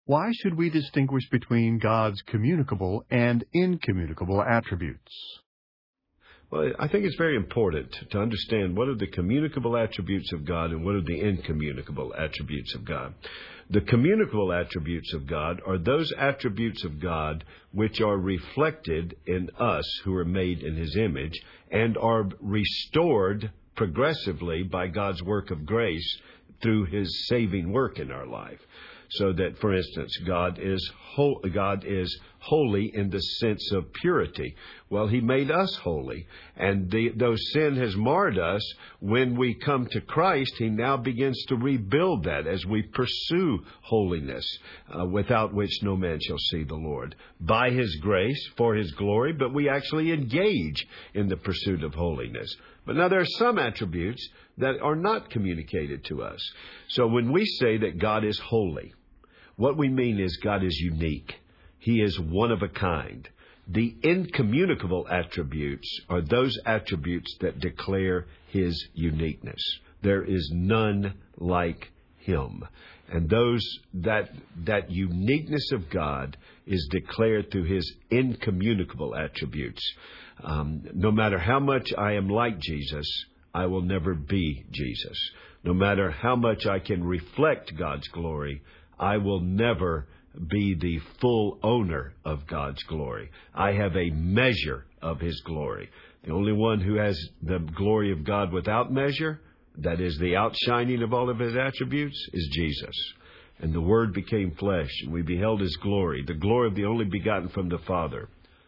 Why should we distinguish between God's communicable and incommunicable attributes? Well, I think it's very important to understand what are the communicable attributes of God and what are the incommunicable attributes of God. The communicable attributes of God are those attributes of God which are reflected in us who are made in His image and are restored progressively by God's work of grace through His saving work in our life. So that, for instance, God is holy in the sense of purity. Well, He made us holy, and though sin has marred us, when we come to Christ, He now begins to rebuild that as we pursue holiness, without which no man shall see the Lord. By His grace, for His glory, but we actually engage in the pursuit of holiness. But now there are some attributes that are not communicated to us. So when we say that God is holy, what we mean is God is unique. He is one of a kind. The incommunicable attributes are those attributes that declare His uniqueness. There is none like Him. And that uniqueness of God is declared through His incommunicable attributes. No matter how much I am like Jesus, I will never be Jesus. No matter how much I can reflect God's glory, I will never be the full owner of God's glory. I have a measure of His glory. The only one who has the glory of God without measure, that is the outshining of all of His attributes, is Jesus. And the Word became flesh, and we beheld His glory, the glory of the only begotten from the Father,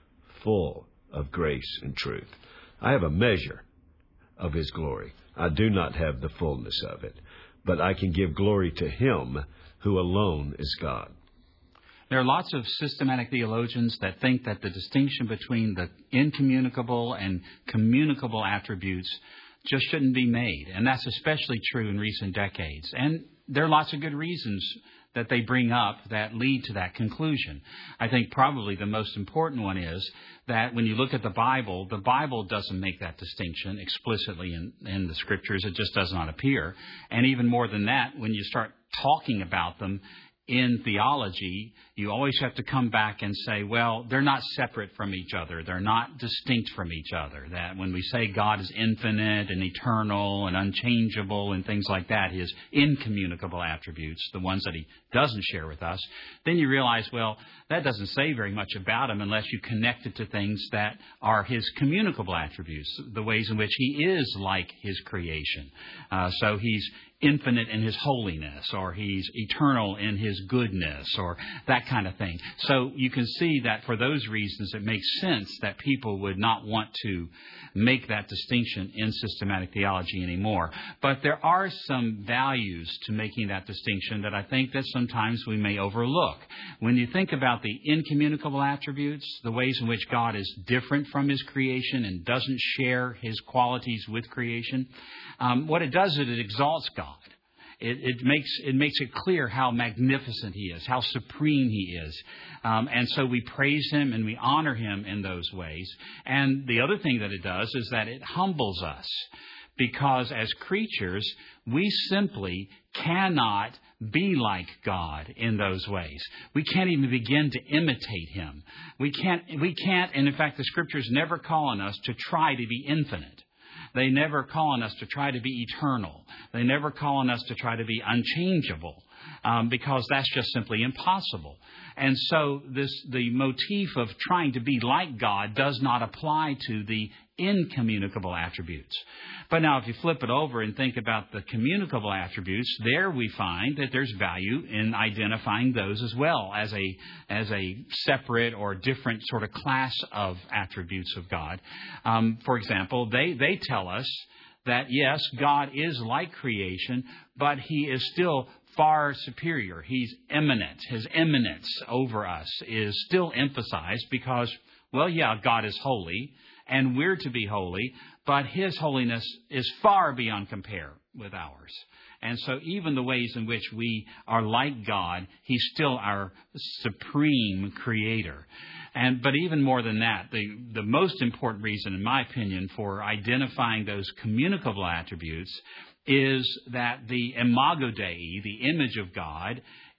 full of grace and truth. I have a measure of His glory. I do not have the fullness of it, but I can give glory to Him who alone is God. There are lots of systematic theologians that think that the distinction between the incommunicable and communicable attributes just shouldn't be made. And that's especially true in recent decades. And there are lots of good reasons that they bring up that lead to that conclusion. I think probably the most important one is that when you look at the Bible doesn't make that distinction explicitly in the Scriptures. It just does not appear. And even more than that, when you start talking about them in theology, you always have to come back and say, well, they're not separate from each other. They're not distinct from each other. That when we say God is infinite and eternal and unchangeable and things like that, His incommunicable attributes, the ones that He doesn't share with us, then you realize, well, that doesn't say very much about Him unless you connect it to things that are His communicable attributes, the ways in which He is like His creation. So He's infinite in His holiness, or He's eternal in His goodness, or that kind of thing. So you can see that for those reasons it makes sense that people would not want to make that distinction in systematic theology anymore. But there are some values to making that distinction that I think that sometimes we may overlook. When you think about the incommunicable attributes, the ways in which God is different from His creation and doesn't share His qualities with creation, what it does is it exalts God. It makes it clear how magnificent He is, how supreme He is. And so we praise Him and we honor Him in those ways. And the other thing that it does is that it humbles us, because as creatures, we simply cannot be like God in those ways. We can't even begin to imitate Him. We can't, and in fact, the Scriptures never call on us to try to be infinite. They never call on us to try to be eternal. They never call on us to try to be unchangeable, because that's just simply impossible. And so the motif of trying to be like God does not apply to the incommunicable attributes. But now if you flip it over and think about the communicable attributes, there we find that there's value in identifying those as well as a separate or different sort of class of attributes of God. For example, they tell us that yes, God is like creation, but He is still far superior. He's eminent. His eminence over us is still emphasized because, well, yeah, God is holy and we're to be holy, but His holiness is far beyond compare with ours. And so even the ways in which we are like God, He's still our supreme creator. But even more than that, the most important reason, in my opinion, for identifying those communicable attributes is that the imago Dei, the image of God,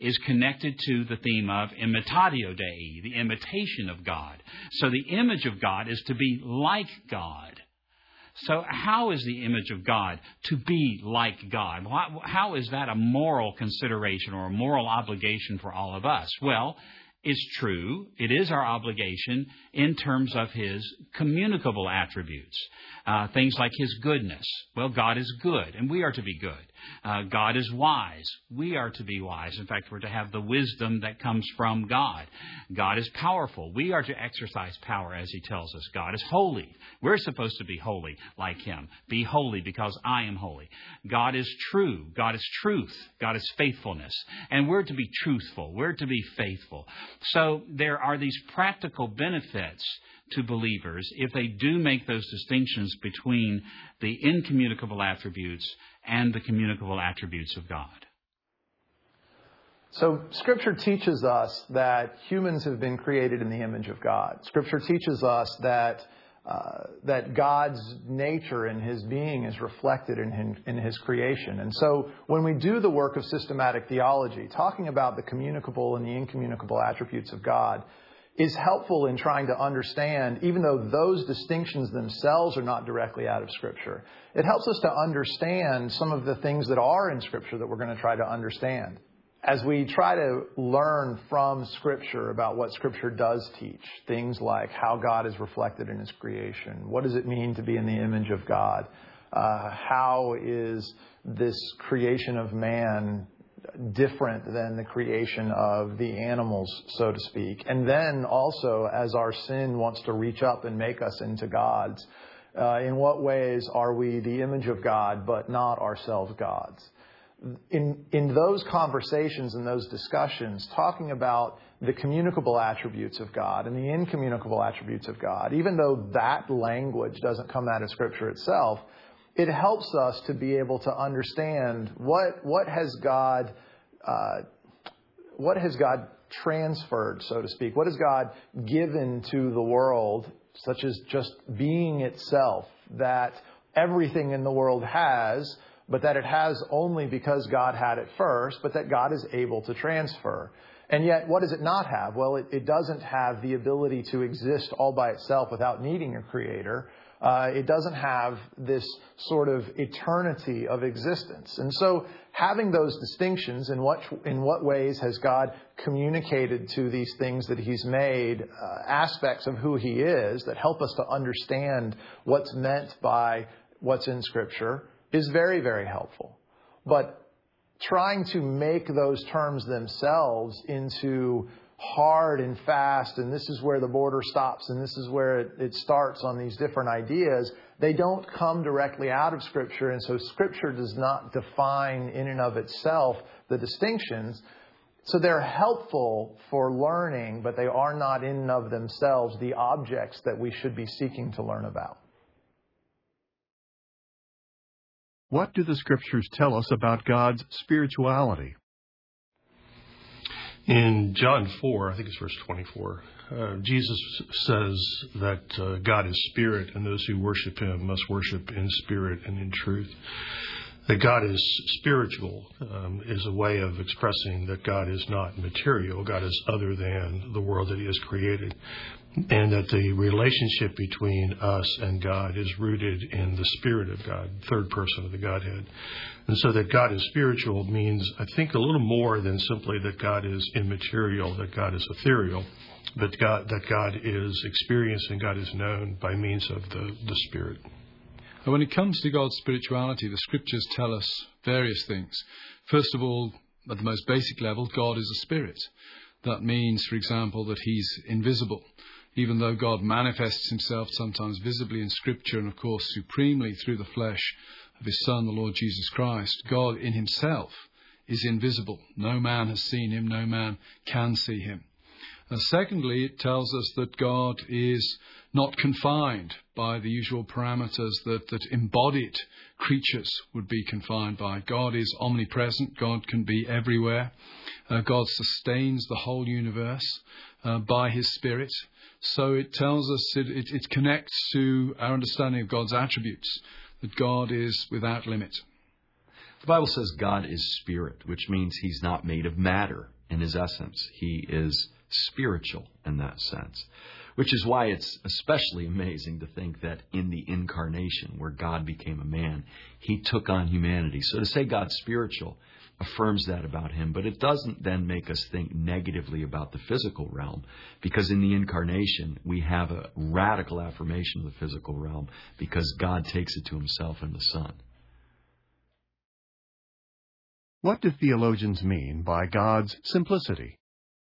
is connected to the theme of imitatio Dei, the imitation of God. So the image of God is to be like God. So how is the image of God to be like God? How is that a moral consideration or a moral obligation for all of us? Well, it's true. It is our obligation in terms of His communicable attributes. Things like His goodness. Well, God is good, and we are to be good. God is wise. We are to be wise. In fact, we're to have the wisdom that comes from God. God is powerful. We are to exercise power, as He tells us. God is holy. We're supposed to be holy like Him. Be holy because I am holy. God is true. God is truth. God is faithfulness. And we're to be truthful. We're to be faithful. So there are these practical benefits to believers if they do make those distinctions between the incommunicable attributes and the communicable attributes of God. So Scripture teaches us that humans have been created in the image of God. Scripture teaches us that God's nature and His being is reflected in His creation. And so when we do the work of systematic theology, talking about the communicable and the incommunicable attributes of God is helpful in trying to understand, even though those distinctions themselves are not directly out of Scripture, it helps us to understand some of the things that are in Scripture that we're going to try to understand. As we try to learn from Scripture about what Scripture does teach, things like how God is reflected in His creation, what does it mean to be in the image of God, how is this creation of man different than the creation of the animals, so to speak. And then also, as our sin wants to reach up and make us into gods, in what ways are we the image of God but not ourselves gods? In those conversations and those discussions, talking about the communicable attributes of God and the incommunicable attributes of God, even though that language doesn't come out of Scripture itself, it helps us to be able to understand what has God transferred, so to speak. What has God given to the world, such as just being itself, that everything in the world has, but that it has only because God had it first, but that God is able to transfer. And yet, what does it not have? Well, it doesn't have the ability to exist all by itself without needing a creator. It doesn't have this sort of eternity of existence. And so having those distinctions, in what ways has God communicated to these things that He's made, aspects of who He is that help us to understand what's meant by what's in Scripture, is very, very helpful. But trying to make those terms themselves into hard and fast, and this is where the border stops, and this is where it starts on these different ideas, they don't come directly out of Scripture, and so Scripture does not define in and of itself the distinctions. So they're helpful for learning, but they are not in and of themselves the objects that we should be seeking to learn about. What do the Scriptures tell us about God's spirituality? In John 4, I think it's verse 24, Jesus says that God is spirit, and those who worship Him must worship in spirit and in truth. That God is spiritual is a way of expressing that God is not material. God is other than the world that He has created. And that the relationship between us and God is rooted in the Spirit of God, third person of the Godhead. And so that God is spiritual means, I think, a little more than simply that God is immaterial, that God is ethereal, but that God is experienced and God is known by means of the Spirit. When it comes to God's spirituality, the Scriptures tell us various things. First of all, at the most basic level, God is a spirit. That means, for example, that He's invisible. Even though God manifests Himself sometimes visibly in Scripture and, of course, supremely through the flesh of His Son, the Lord Jesus Christ, God in Himself is invisible. No man has seen Him, no man can see Him. Secondly, it tells us that God is not confined by the usual parameters that embodied creatures would be confined by. God is omnipresent. God can be everywhere. God sustains the whole universe by His Spirit. So it tells us, it connects to our understanding of God's attributes, that God is without limit. The Bible says God is spirit, which means he's not made of matter in his essence. He is spiritual in that sense, which is why it's especially amazing to think that in the incarnation, where God became a man, he took on humanity. So to say God's spiritual affirms that about him, but it doesn't then make us think negatively about the physical realm, because in the incarnation, we have a radical affirmation of the physical realm because God takes it to himself in the Son. What do theologians mean by God's simplicity?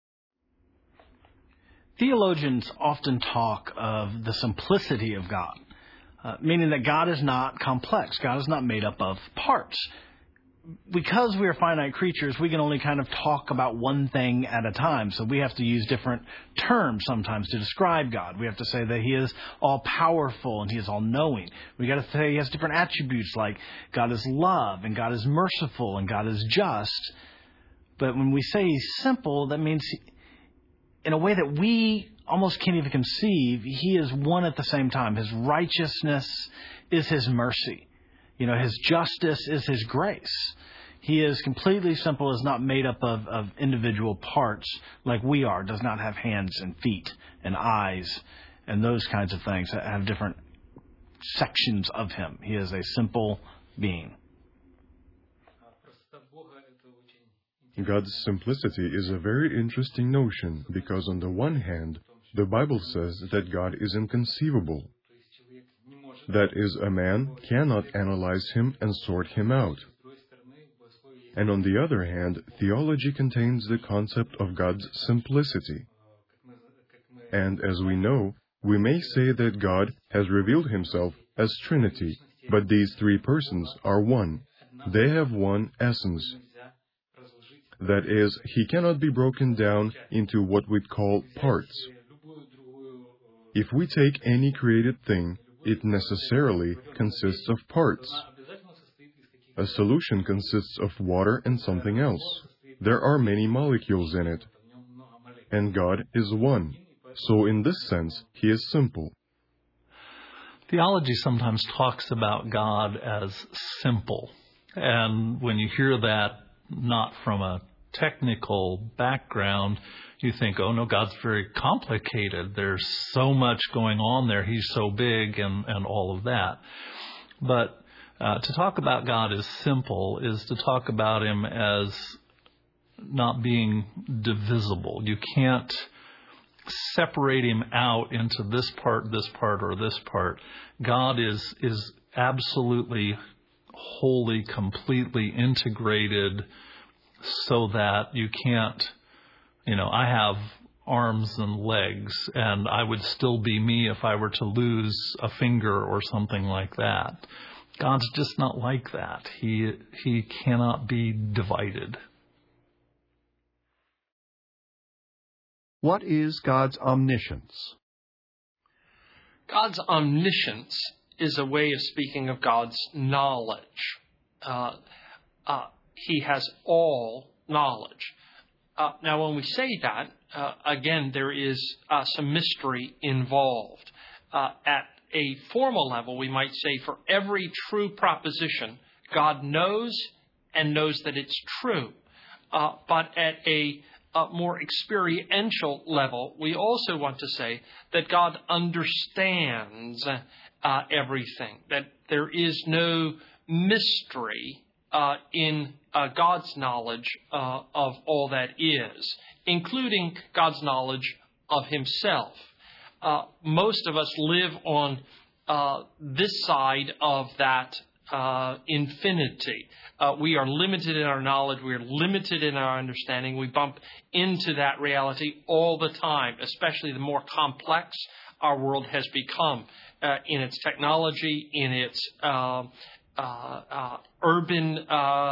Theologians often talk of the simplicity of God, meaning that God is not complex. God is not made up of parts. Because we are finite creatures, we can only kind of talk about one thing at a time. So we have to use different terms sometimes to describe God. We have to say that he is all-powerful and he is all-knowing. We got to say he has different attributes like God is love and God is merciful and God is just. But when we say he's simple, that means in a way that we almost can't even conceive, he is one at the same time. His righteousness is his mercy. His justice is his grace. He is completely simple, is not made up of individual parts like we are, does not have hands and feet and eyes and those kinds of things that have different sections of him. He is a simple being. God's simplicity is a very interesting notion because on the one hand, the Bible says that God is inconceivable. That is, a man cannot analyze him and sort him out. And on the other hand, theology contains the concept of God's simplicity. And as we know, we may say that God has revealed himself as Trinity, but these three persons are one. They have one essence. That is, he cannot be broken down into what we'd call parts. If we take any created thing, it necessarily consists of parts. A solution consists of water and something else. There are many molecules in it. And God is one. So in this sense, he is simple. Theology sometimes talks about God as simple. And when you hear that, not from a technical background, you think, oh no, God's very complicated. There's so much going on there. He's so big and all of that. But to talk about God as simple is to talk about him as not being divisible. You can't separate him out into this part, or this part. God is absolutely, wholly, completely integrated so that you can't, I have arms and legs, and I would still be me if I were to lose a finger or something like that. God's just not like that. He cannot be divided. What is God's omniscience? God's omniscience is a way of speaking of God's knowledge. He has all knowledge. Now, when we say that, again, there is some mystery involved. At a formal level, we might say for every true proposition, God knows and knows that it's true. But at a more experiential level, we also want to say that God understands everything, that there is no mystery in God's knowledge of all that is, including God's knowledge of himself. Most of us live on this side of that infinity. We are limited in our knowledge. We are limited in our understanding. We bump into that reality all the time, especially the more complex our world has become in its technology, in its urban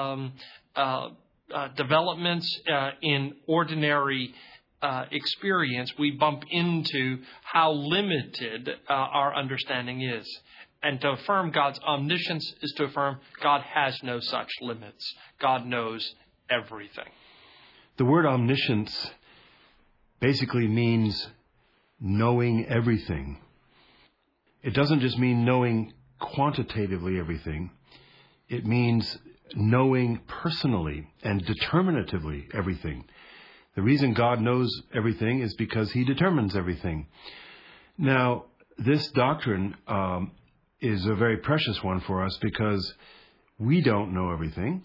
developments, in ordinary experience. We bump into how limited our understanding is. And to affirm God's omniscience is to affirm God has no such limits. God knows everything. The word omniscience basically means knowing everything. It doesn't just mean knowing quantitatively everything. It means knowing personally and determinatively everything. The reason God knows everything is because he determines everything. Now, this doctrine is a very precious one for us because we don't know everything.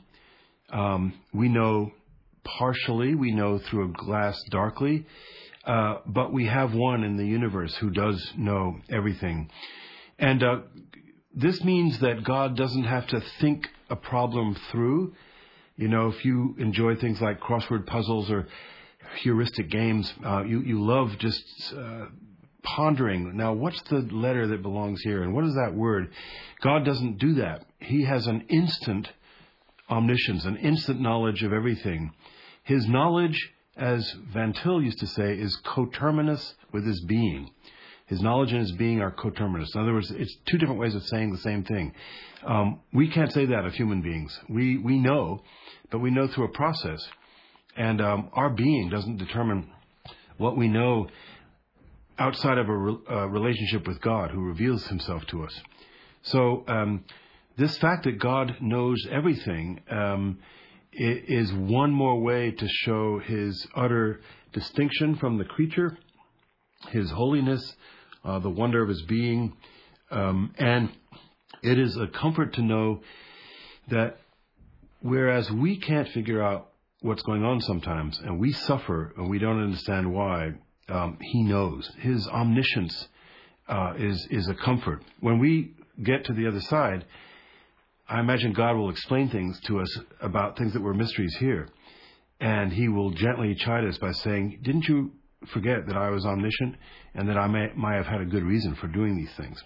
We know partially, we know through a glass darkly, but we have one in the universe who does know everything. And this means that God doesn't have to think a problem through. You know, if you enjoy things like crossword puzzles or heuristic games, you love just pondering, now what's the letter that belongs here and what is that word? God doesn't do that. He has an instant omniscience, an instant knowledge of everything. His knowledge, as Van Til used to say, is coterminous with his being. His knowledge and his being are coterminous. In other words, it's two different ways of saying the same thing. We can't say that of human beings. We know, but we know through a process. And our being doesn't determine what we know outside of a relationship with God who reveals himself to us. So this fact that God knows everything is one more way to show his utter distinction from the creature, his holiness, the wonder of his being. And it is a comfort to know that whereas we can't figure out what's going on sometimes, and we suffer and we don't understand why, he knows. His omniscience is a comfort. When we get to the other side, I imagine God will explain things to us about things that were mysteries here. And he will gently chide us by saying, didn't you forget that I was omniscient and that I might have had a good reason for doing these things?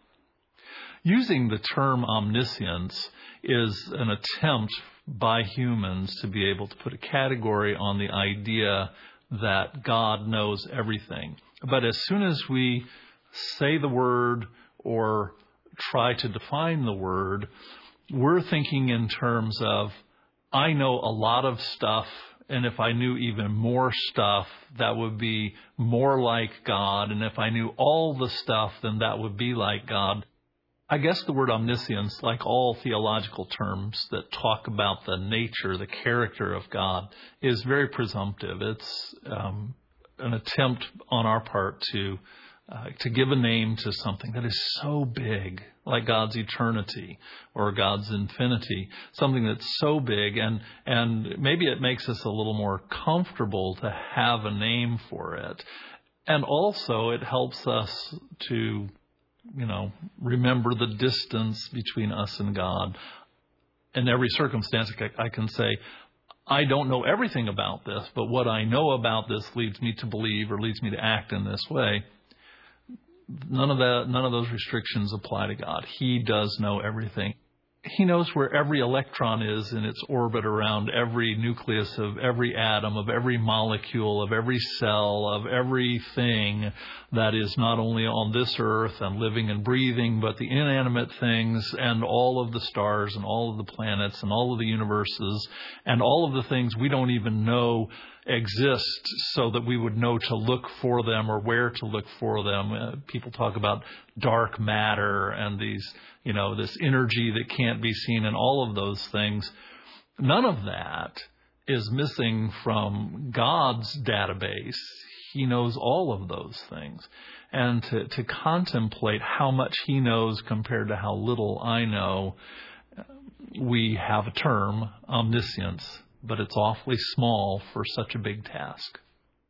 Using the term omniscience is an attempt by humans to be able to put a category on the idea that God knows everything. But as soon as we say the word or try to define the word, we're thinking in terms of, I know a lot of stuff, and if I knew even more stuff, that would be more like God, and if I knew all the stuff, then that would be like God. I guess the word omniscience, like all theological terms that talk about the nature, the character of God, is very presumptive. It's an attempt on our part to give a name to something that is so big, like God's eternity or God's infinity, something that's so big, and maybe it makes us a little more comfortable to have a name for it. And also it helps us to remember the distance between us and God. In every circumstance, I can say, I don't know everything about this, but what I know about this leads me to believe or leads me to act in this way. None of those restrictions apply to God. He does know everything. He knows where every electron is in its orbit around every nucleus of every atom, of every molecule, of every cell, of everything that is not only on this earth and living and breathing, but the inanimate things and all of the stars and all of the planets and all of the universes and all of the things we don't even know exist so that we would know to look for them or where to look for them. People talk about dark matter and these, this energy that can't be seen and all of those things. None of that is missing from God's database. He knows all of those things. And to contemplate how much he knows compared to how little I know, we have a term, omniscience, but it's awfully small for such a big task.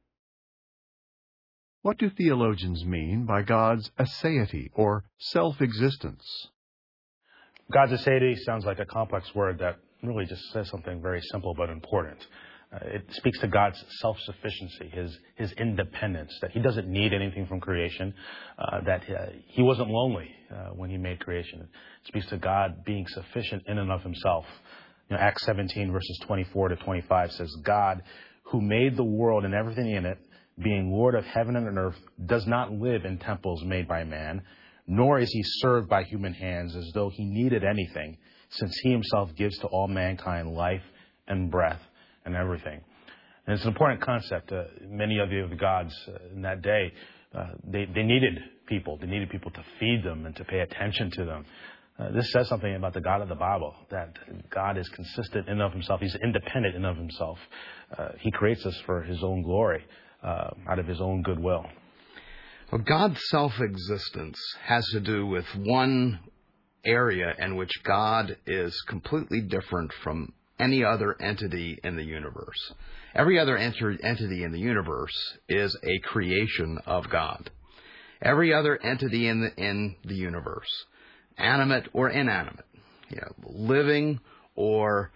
What do theologians mean by God's aseity, or self-existence? God's aseity sounds like a complex word that really just says something very simple but important. It speaks to God's self-sufficiency, his independence, that he doesn't need anything from creation, that he wasn't lonely when he made creation. It speaks to God being sufficient in and of himself. Acts 17 verses 24 to 25 says, God, who made the world and everything in it, being Lord of heaven and earth, does not live in temples made by man, nor is he served by human hands as though he needed anything, since he himself gives to all mankind life and breath and everything. And it's an important concept. Many of the gods in that day, they needed people. They needed people to feed them and to pay attention to them. This says something about the God of the Bible, that God is consistent in and of himself. He's independent in and of himself. He creates us for his own glory, out of his own goodwill. Well, God's self-existence has to do with one area in which God is completely different from any other entity in the universe. Every other entity in the universe is a creation of God. Every other entity in the universe, animate or inanimate, living or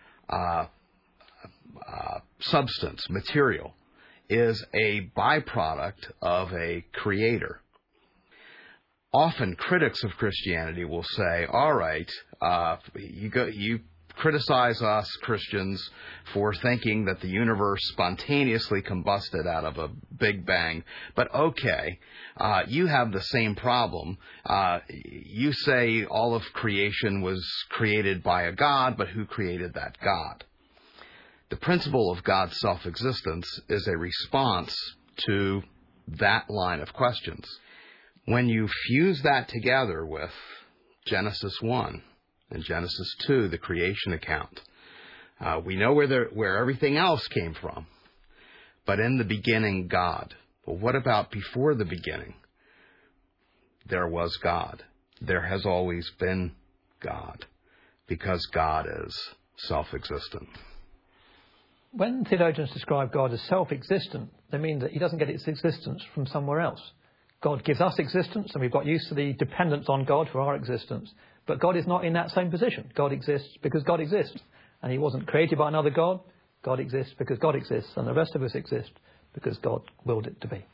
substance, material, is a byproduct of a creator. Often critics of Christianity will say, all right, you criticize us Christians for thinking that the universe spontaneously combusted out of a big bang, but okay, you have the same problem. You say all of creation was created by a God, but who created that God? The principle of God's self-existence is a response to that line of questions. When you fuse that together with Genesis 1 and Genesis 2, the creation account, we know where everything else came from. But in the beginning, God. Well, what about before the beginning? There was God. There has always been God, because God is self-existent. When theologians describe God as self-existent, they mean that he doesn't get its existence from somewhere else. God gives us existence, and we've got used to the dependence on God for our existence. But God is not in that same position. God exists because God exists. And he wasn't created by another God. God exists because God exists. And the rest of us exist because God willed it to be.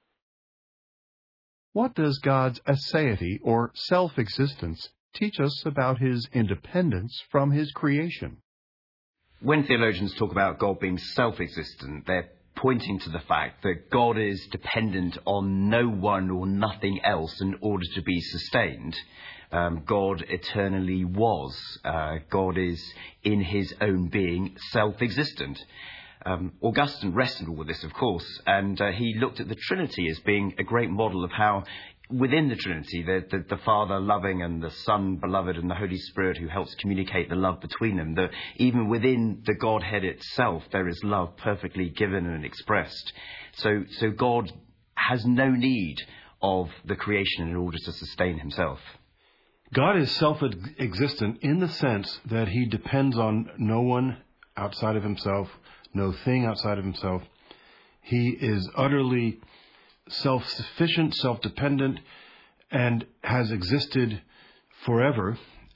What does God's aseity, or self-existence, teach us about his independence from his creation? When theologians talk about God being self-existent, they're pointing to the fact that God is dependent on no one or nothing else in order to be sustained. God eternally was. God is, in his own being, self-existent. Augustine wrestled with this, of course, and he looked at the Trinity as being a great model of how within the Trinity, the Father loving and the Son beloved and the Holy Spirit who helps communicate the love between them, that even within the Godhead itself, there is love perfectly given and expressed. So God has no need of the creation in order to sustain himself. God is self-existent in the sense that he depends on no one outside of himself, no thing outside of himself. He is utterly self-sufficient, self-dependent, and has existed forever,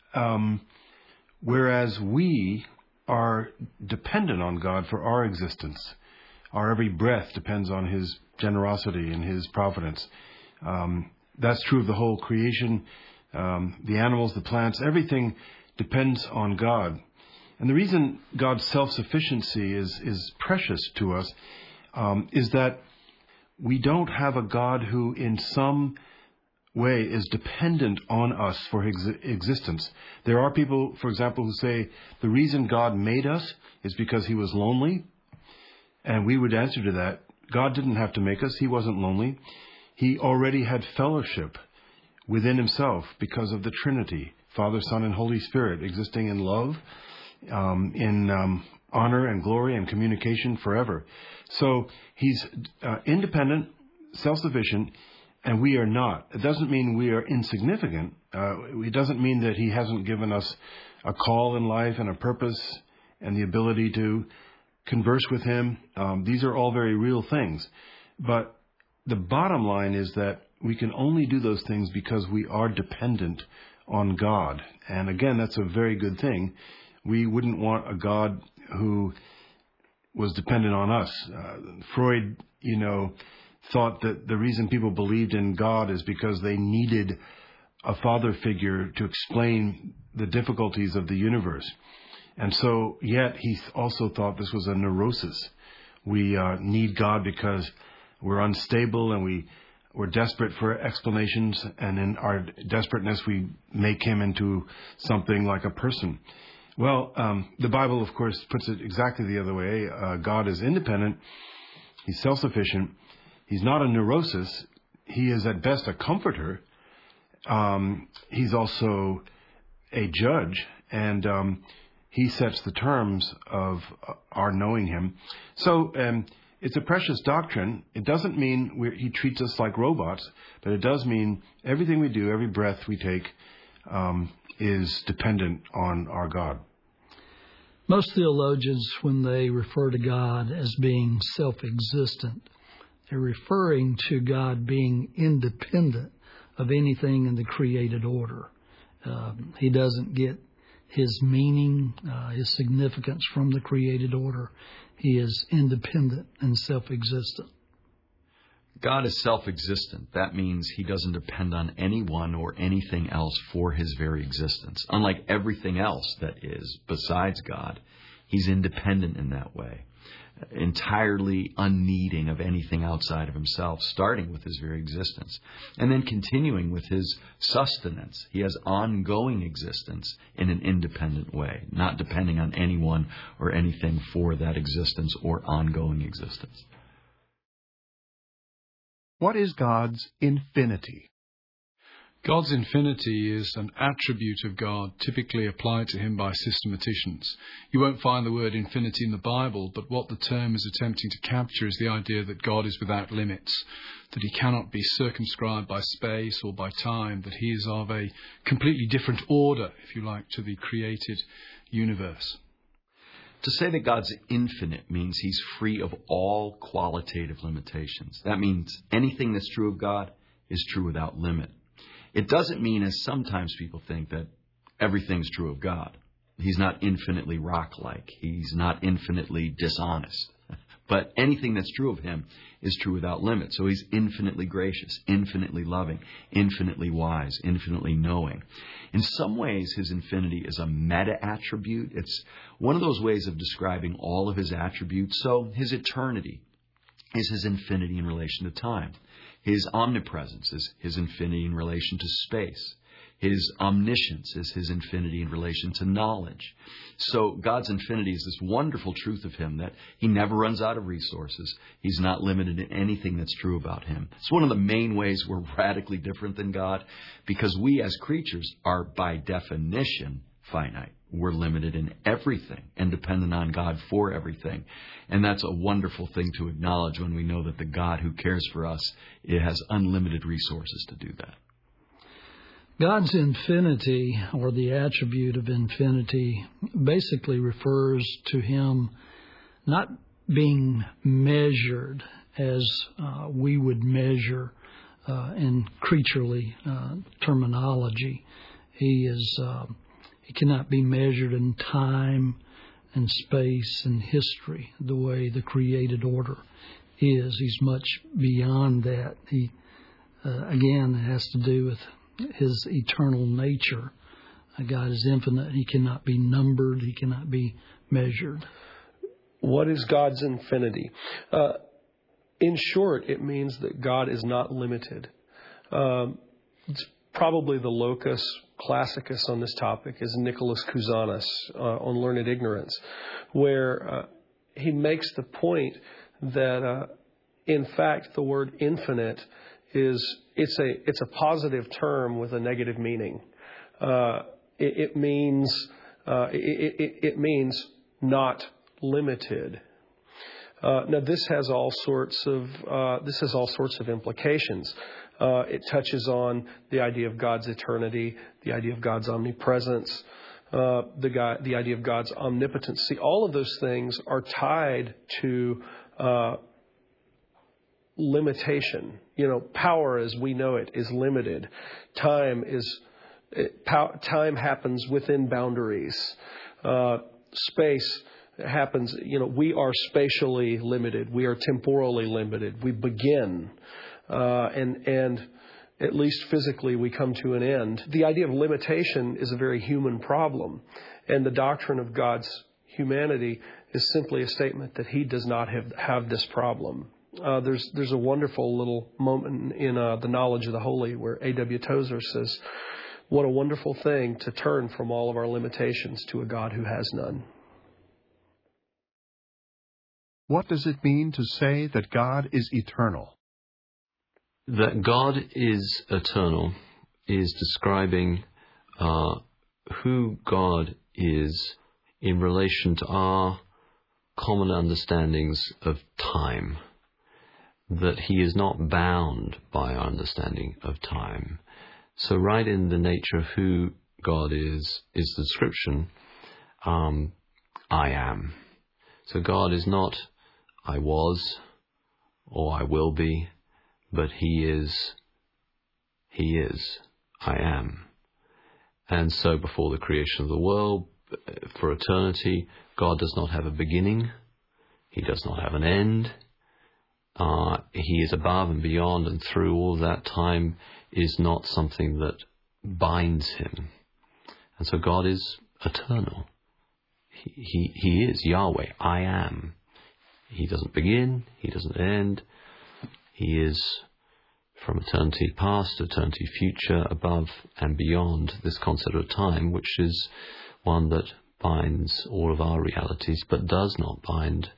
whereas we are dependent on God for our existence. Our every breath depends on his generosity and his providence. That's true of the whole creation. The animals, the plants, everything depends on God. And the reason God's self-sufficiency is precious to us is that we don't have a God who in some way is dependent on us for his existence. There are people, for example, who say the reason God made us is because he was lonely. And we would answer to that, God didn't have to make us. He wasn't lonely. He already had fellowship within himself because of the Trinity, Father, Son, and Holy Spirit, existing in love, in honor and glory and communication forever. So he's independent, self-sufficient, and we are not. It doesn't mean we are insignificant. It doesn't mean that he hasn't given us a call in life and a purpose and the ability to converse with him. These are all very real things. But the bottom line is that we can only do those things because we are dependent on God. And again, that's a very good thing. We wouldn't want a God who was dependent on us. Freud, thought that the reason people believed in God is because they needed a father figure to explain the difficulties of the universe. And so, yet, he also thought this was a neurosis. We need God because we're unstable and we're desperate for explanations, and in our desperateness we make him into something like a person. Well, the Bible, of course, puts it exactly the other way. God is independent. He's self-sufficient. He's not a neurosis. He is at best a comforter. He's also a judge, and he sets the terms of our knowing him. So it's a precious doctrine. It doesn't mean he treats us like robots, but it does mean everything we do, every breath we take, is dependent on our God. Most theologians, when they refer to God as being self-existent, they're referring to God being independent of anything in the created order. He doesn't get his meaning, his significance from the created order. He is independent and self-existent. God is self-existent. That means he doesn't depend on anyone or anything else for his very existence. Unlike everything else that is besides God, he's independent in that way, entirely unneeding of anything outside of himself, starting with his very existence, and then continuing with his sustenance. He has ongoing existence in an independent way, not depending on anyone or anything for that existence or ongoing existence. What is God's infinity? God's infinity is an attribute of God typically applied to him by systematicians. You won't find the word infinity in the Bible, but what the term is attempting to capture is the idea that God is without limits, that he cannot be circumscribed by space or by time, that he is of a completely different order, if you like, to the created universe. To say that God's infinite means he's free of all qualitative limitations. That means anything that's true of God is true without limit. It doesn't mean, as sometimes people think, that everything's true of God. He's not infinitely rock-like. He's not infinitely dishonest. But anything that's true of him is true without limit. So he's infinitely gracious, infinitely loving, infinitely wise, infinitely knowing. In some ways, his infinity is a meta-attribute. It's one of those ways of describing all of his attributes. So his eternity is his infinity in relation to time. His omnipresence is his infinity in relation to space. His omniscience is his infinity in relation to knowledge. So God's infinity is this wonderful truth of him that he never runs out of resources. He's not limited in anything that's true about him. It's one of the main ways we're radically different than God, because we as creatures are by definition finite. We're limited in everything and dependent on God for everything. And that's a wonderful thing to acknowledge when we know that the God who cares for us has unlimited resources to do that. God's infinity, or the attribute of infinity, basically refers to him not being measured as we would measure in creaturely terminology. He cannot be measured in time and space and history the way the created order is. He's much beyond that. He, again, has to do with his eternal nature. God is infinite. He cannot be numbered. He cannot be measured. What is God's infinity? In short, it means that God is not limited. It's probably the locus classicus on this topic is Nicholas Kouzanis on Learned Ignorance, where he makes the point that, in fact, the word infinite it's a positive term with a negative meaning. It means not limited. Now this has all sorts of implications. It touches on the idea of God's eternity, the idea of God's omnipresence, the idea of God's omnipotence. See, all of those things are tied to limitation. Power as we know it is limited. Time happens within boundaries. Space happens, we are spatially limited. We are temporally limited. We begin, and at least physically we come to an end. The idea of limitation is a very human problem, and the doctrine of God's humanity is simply a statement that he does not have this problem. There's a wonderful little moment in The Knowledge of the Holy where A.W. Tozer says, what a wonderful thing to turn from all of our limitations to a God who has none. What does it mean to say that God is eternal? That God is eternal is describing who God is in relation to our common understandings of time, that he is not bound by our understanding of time. So right in the nature of who God is the description, I am. So God is not I was or I will be, but he is, I am. And so before the creation of the world, for eternity, God does not have a beginning. He does not have an end. He is above and beyond, and through all that time is not something that binds him. And so God is eternal. He is Yahweh, I am. He doesn't begin, he doesn't end. He is from eternity past, eternity future, above and beyond this concept of time, which is one that binds all of our realities, but does not bind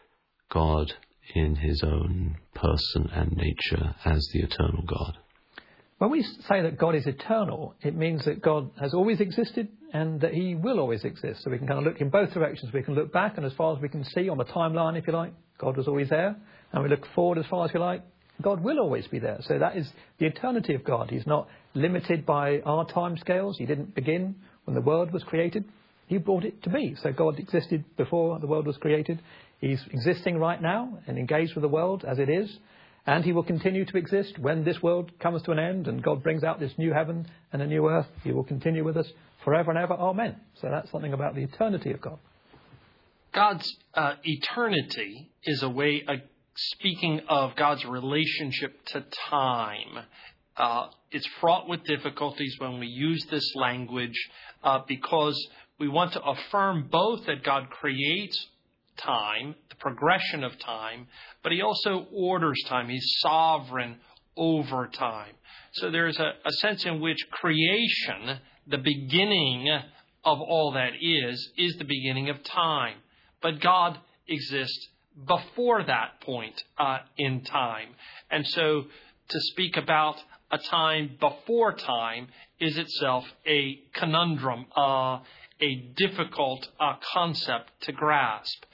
God in his own person and nature as the eternal God. When we say that God is eternal, it means that God has always existed and that he will always exist. So we can kind of look in both directions. We can look back, and as far as we can see on the timeline, if you like, God was always there. And we look forward as far as you like, God will always be there. So that is the eternity of God. He's not limited by our time scales. He didn't begin when the world was created. He brought it to be. So God existed before the world was created. He's existing right now and engaged with the world as it is. And he will continue to exist when this world comes to an end and God brings out this new heaven and a new earth. He will continue with us forever and ever. Amen. So that's something about the eternity of God. God's eternity is a way of speaking of God's relationship to time. It's fraught with difficulties when we use this language because we want to affirm both that God creates time, the progression of time, but he also orders time. He's sovereign over time. So there's a sense in which creation, the beginning of all that is the beginning of time. But God exists before that point in time. And so to speak about a time before time is itself a conundrum, a difficult concept to grasp.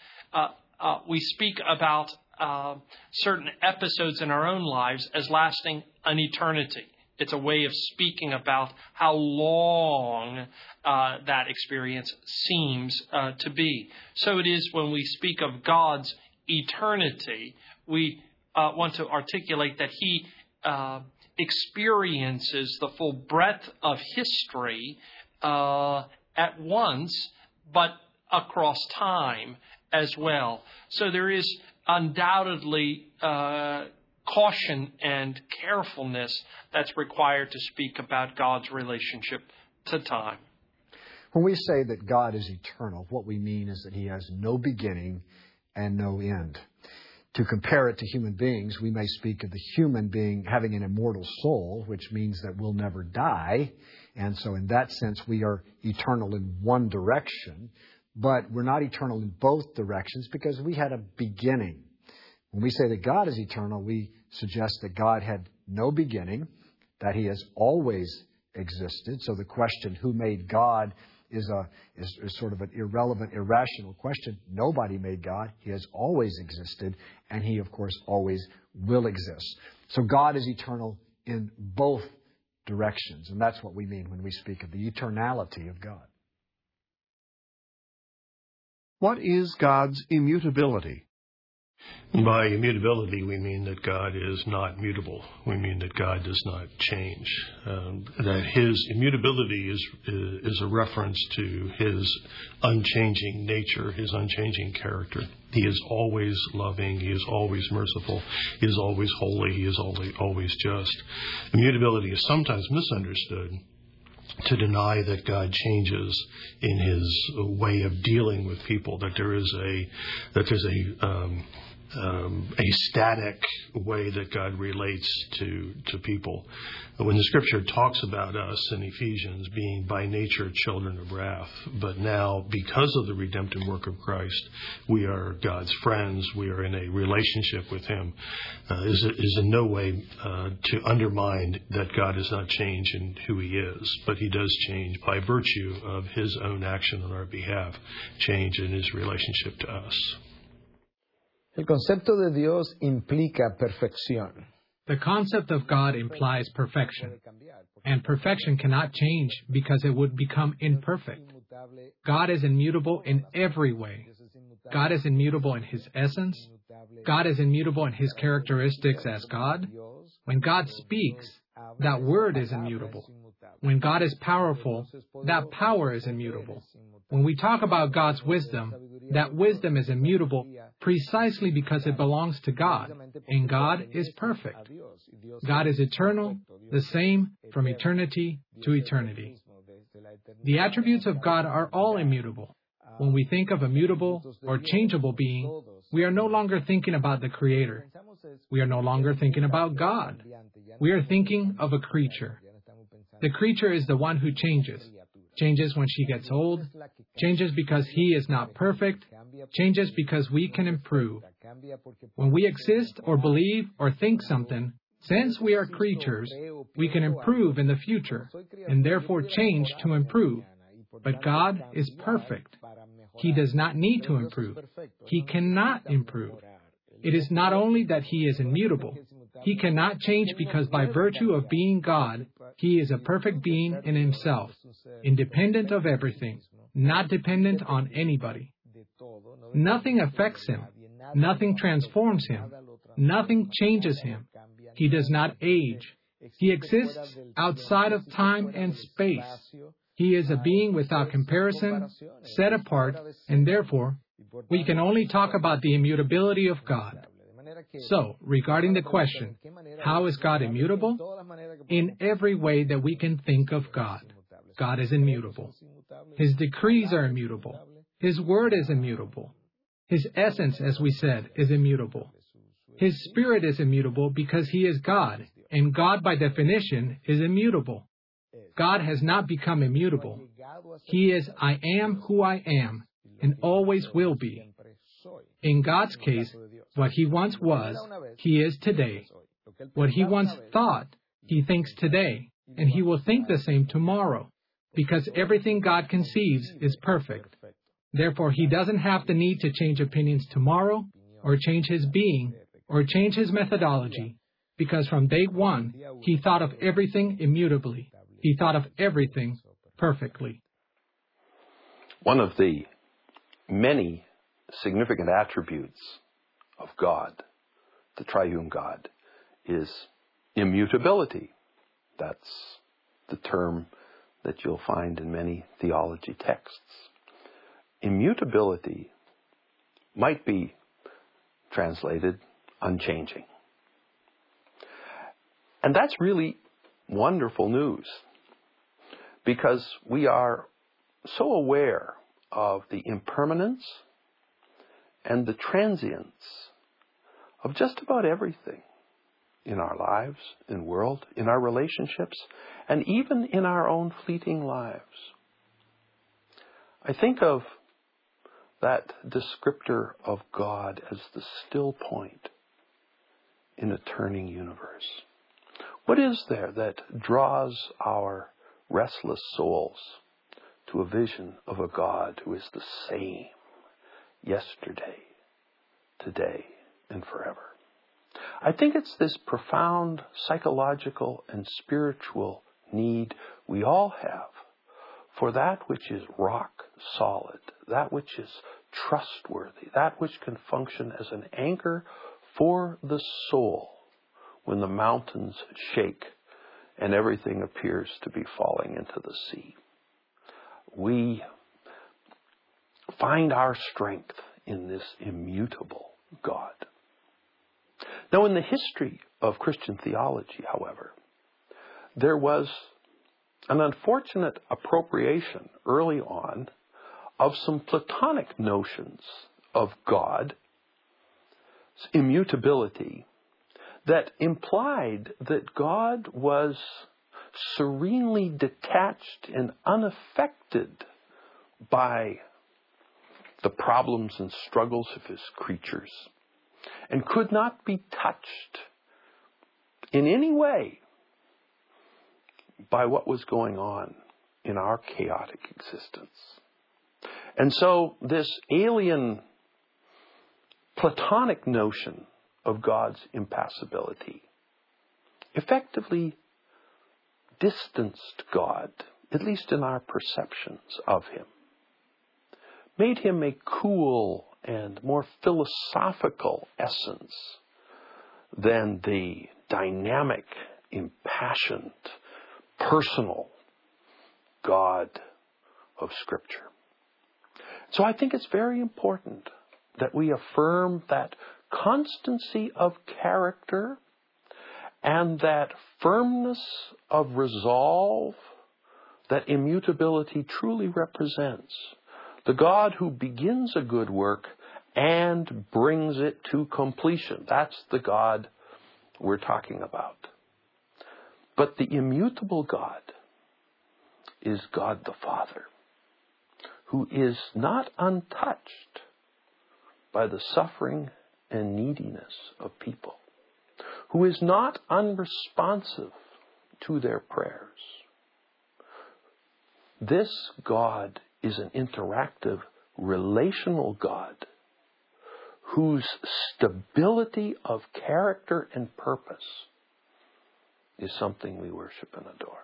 We speak about certain episodes in our own lives as lasting an eternity. It's a way of speaking about how long that experience seems to be. So it is when we speak of God's eternity, we want to articulate that he experiences the full breadth of history at once, but across time as well. So there is undoubtedly caution and carefulness that's required to speak about God's relationship to time. When we say that God is eternal, what we mean is that he has no beginning and no end. To compare it to human beings, we may speak of the human being having an immortal soul, which means that we'll never die. And so in that sense, we are eternal in one direction, but we're not eternal in both directions because we had a beginning. When we say that God is eternal, we suggest that God had no beginning, that he has always existed. So the question, who made God, is sort of an irrelevant, irrational question. Nobody made God. He has always existed, and he, of course, always will exist. So God is eternal in both directions, and that's what we mean when we speak of the eternality of God. What is God's immutability? By immutability, we mean that God is not mutable. We mean that God does not change. That his immutability is a reference to his unchanging nature, his unchanging character. He is always loving. He is always merciful. He is always holy. He is always just. Immutability is sometimes misunderstood to deny that God changes in his way of dealing with people, that there's a a static way that God relates to people. When the Scripture talks about us in Ephesians being by nature children of wrath, but now because of the redemptive work of Christ, we are God's friends, we are in a relationship with Him, is in no way to undermine that God has not changed in who He is, but He does change by virtue of His own action on our behalf, change in His relationship to us. El concepto de Dios implica perfección. The concept of God implies perfection, and perfection cannot change because it would become imperfect. God is immutable in every way. God is immutable in His essence. God is immutable in His characteristics as God. When God speaks, that word is immutable. When God is powerful, that power is immutable. When we talk about God's wisdom, that wisdom is immutable precisely because it belongs to God, and God is perfect. God is eternal, the same from eternity to eternity. The attributes of God are all immutable. When we think of a mutable or changeable being, we are no longer thinking about the Creator. We are no longer thinking about God. We are thinking of a creature. The creature is the one who changes. Changes when she gets old, changes because he is not perfect, changes because we can improve. When we exist or believe or think something, since we are creatures, we can improve in the future, and therefore change to improve. But God is perfect. He does not need to improve. He cannot improve. It is not only that He is immutable. He cannot change because by virtue of being God, He is a perfect being in Himself, independent of everything, not dependent on anybody. Nothing affects Him. Nothing transforms Him. Nothing changes Him. He does not age. He exists outside of time and space. He is a being without comparison, set apart, and therefore, we can only talk about the immutability of God. So, regarding the question, how is God immutable? In every way that we can think of God. God is immutable. His decrees are immutable. His word is immutable. His essence, as we said, is immutable. His spirit is immutable because He is God, and God, by definition, is immutable. God has not become immutable. He is I am who I am, and always will be. In God's case, what He once was, He is today. What He once thought, He thinks today, and He will think the same tomorrow, because everything God conceives is perfect. Therefore, He doesn't have the need to change opinions tomorrow, or change His being, or change His methodology, because from day one, He thought of everything immutably. He thought of everything perfectly. One of the many significant attributes of God, the triune God, is immutability. That's the term that you'll find in many theology texts. Immutability might be translated unchanging. And that's really wonderful news, because we are so aware of the impermanence and the transience of just about everything in our lives, in the world, in our relationships, and even in our own fleeting lives. I think of that descriptor of God as the still point in a turning universe. What is there that draws our restless souls to a vision of a God who is the same yesterday, today, and forever? I think it's this profound psychological and spiritual need we all have for that which is rock solid, that which is trustworthy, that which can function as an anchor for the soul when the mountains shake and everything appears to be falling into the sea. We find our strength in this immutable God. Now, in the history of Christian theology, however, there was an unfortunate appropriation early on of some Platonic notions of God, immutability that implied that God was serenely detached and unaffected by the problems and struggles of his creatures, and could not be touched in any way by what was going on in our chaotic existence. And so this alien Platonic notion of God's impassibility effectively distanced God, at least in our perceptions of him, made him a cool and more philosophical essence than the dynamic, impassioned, personal God of Scripture. So I think it's very important that we affirm that constancy of character and that firmness of resolve that immutability truly represents. The God who begins a good work and brings it to completion. That's the God we're talking about. But the immutable God is God the Father, who is not untouched by the suffering and neediness of people, who is not unresponsive to their prayers. This God is an interactive, relational God whose stability of character and purpose is something we worship and adore.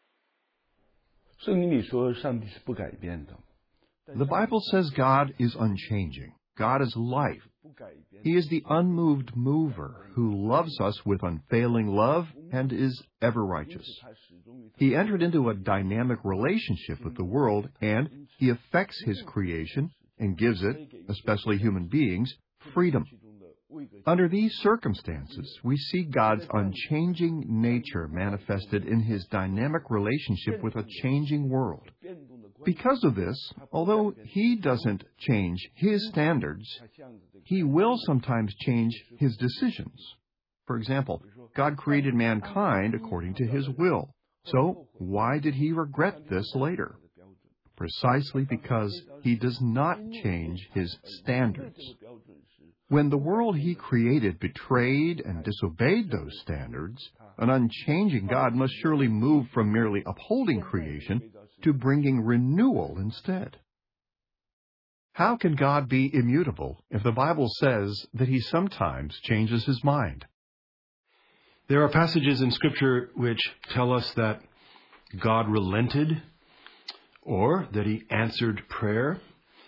The Bible says God is unchanging. God is life. He is the unmoved mover who loves us with unfailing love and is ever righteous. He entered into a dynamic relationship with the world, and he affects his creation and gives it, especially human beings, freedom. Under these circumstances, we see God's unchanging nature manifested in his dynamic relationship with a changing world. Because of this, although he doesn't change his standards, he will sometimes change his decisions. For example, God created mankind according to his will. So, why did he regret this later? Precisely because he does not change his standards. When the world he created betrayed and disobeyed those standards, an unchanging God must surely move from merely upholding creation to bringing renewal instead. How can God be immutable if the Bible says that he sometimes changes his mind? There are passages in Scripture which tell us that God relented or that he answered prayer.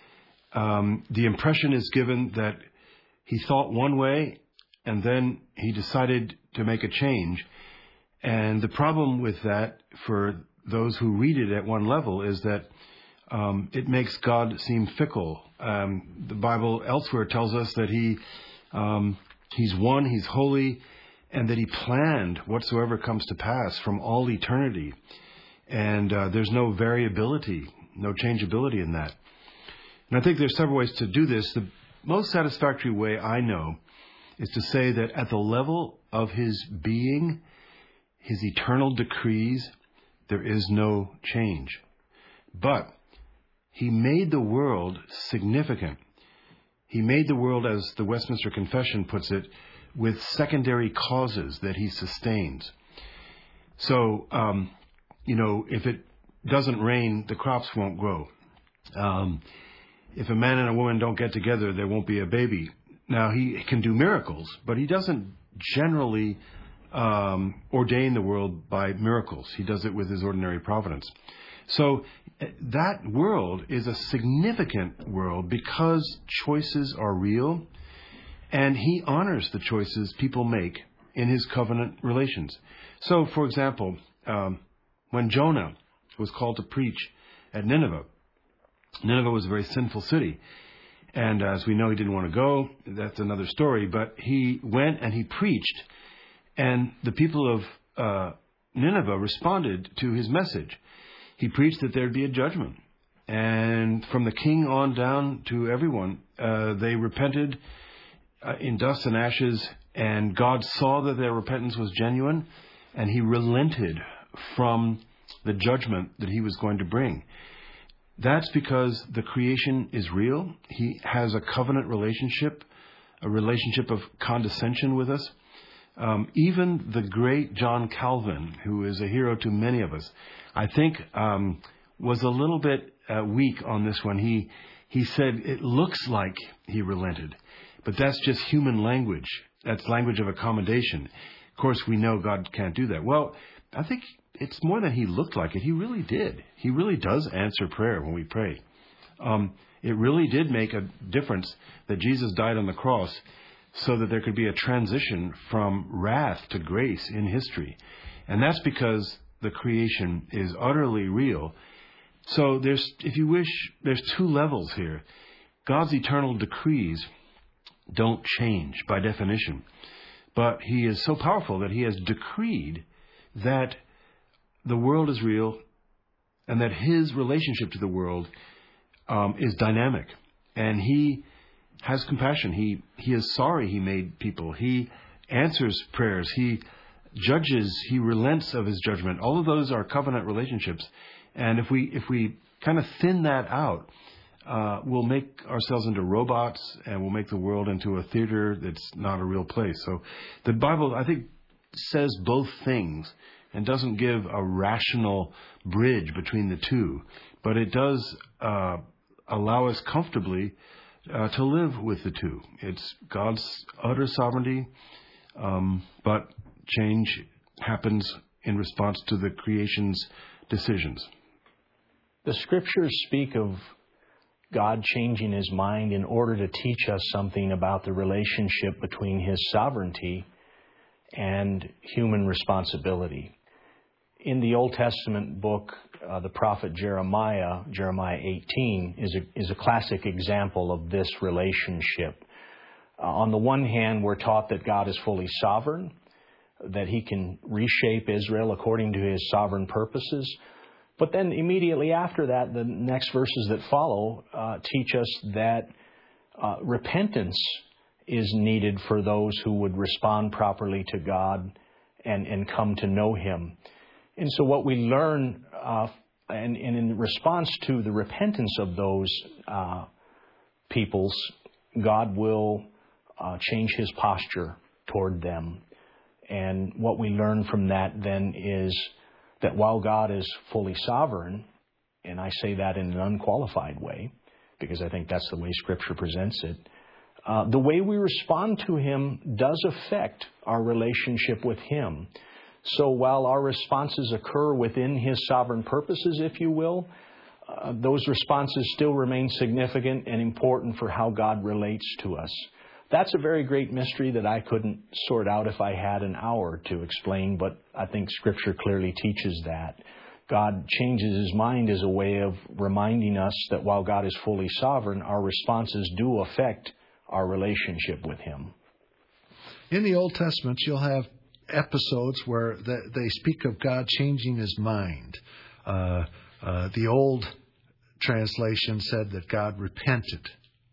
The impression is given that he thought one way and then he decided to make a change. And the problem with that for those who read it at one level is that it makes God seem fickle. The Bible elsewhere tells us that he's one, he's holy, and that he planned whatsoever comes to pass from all eternity. And there's no variability, no changeability in that. And I think there's several ways to do this. The most satisfactory way I know is to say that at the level of his being, his eternal decrees, there is no change. But he made the world significant. He made the world, as the Westminster Confession puts it, with secondary causes that he sustains. So, if it doesn't rain, the crops won't grow. If a man and a woman don't get together, there won't be a baby. Now, he can do miracles, but he doesn't generally ordain the world by miracles. He does it with his ordinary providence. So that world is a significant world because choices are real, and he honors the choices people make in his covenant relations. So, for example, when Jonah was called to preach at Nineveh, Nineveh was a very sinful city. And as we know, he didn't want to go. That's another story. But he went and he preached. And the people of Nineveh responded to his message. He preached that there'd be a judgment. And from the king on down to everyone, they repented in dust and ashes, and God saw that their repentance was genuine, and He relented from the judgment that He was going to bring. That's because the creation is real. He has a covenant relationship, a relationship of condescension with us. Even the great John Calvin, who is a hero to many of us, I think was a little bit weak on this one. He said it looks like He relented, but that's just human language. That's language of accommodation. Of course, we know God can't do that. Well, I think it's more than He looked like it. He really did. He really does answer prayer when we pray. It really did make a difference that Jesus died on the cross so that there could be a transition from wrath to grace in history. And that's because the creation is utterly real. So if you wish, there's two levels here. God's eternal decrees don't change by definition. But He is so powerful that He has decreed that the world is real and that His relationship to the world is dynamic. And He has compassion. He is sorry He made people. He answers prayers. He judges. He relents of His judgment. All of those are covenant relationships. And if we kind of thin that out, we'll make ourselves into robots, and we'll make the world into a theater that's not a real place. So the Bible, I think, says both things and doesn't give a rational bridge between the two. But it does allow us comfortably to live with the two. It's God's utter sovereignty, but change happens in response to the creation's decisions. The Scriptures speak of God changing His mind in order to teach us something about the relationship between His sovereignty and human responsibility. In the Old Testament book, the prophet Jeremiah 18, is a classic example of this relationship. On the one hand, we're taught that God is fully sovereign, that He can reshape Israel according to His sovereign purposes. But then immediately after that, the next verses that follow teach us that repentance is needed for those who would respond properly to God and come to know Him. And so what we learn, and in response to the repentance of those peoples, God will change His posture toward them. And what we learn from that then is that while God is fully sovereign, and I say that in an unqualified way, because I think that's the way Scripture presents it, the way we respond to Him does affect our relationship with Him. So while our responses occur within His sovereign purposes, if you will, those responses still remain significant and important for how God relates to us. That's a very great mystery that I couldn't sort out if I had an hour to explain, but I think Scripture clearly teaches that. God changes His mind as a way of reminding us that while God is fully sovereign, our responses do affect our relationship with Him. In the Old Testament, you'll have episodes where they speak of God changing His mind. The old translation said that God repented.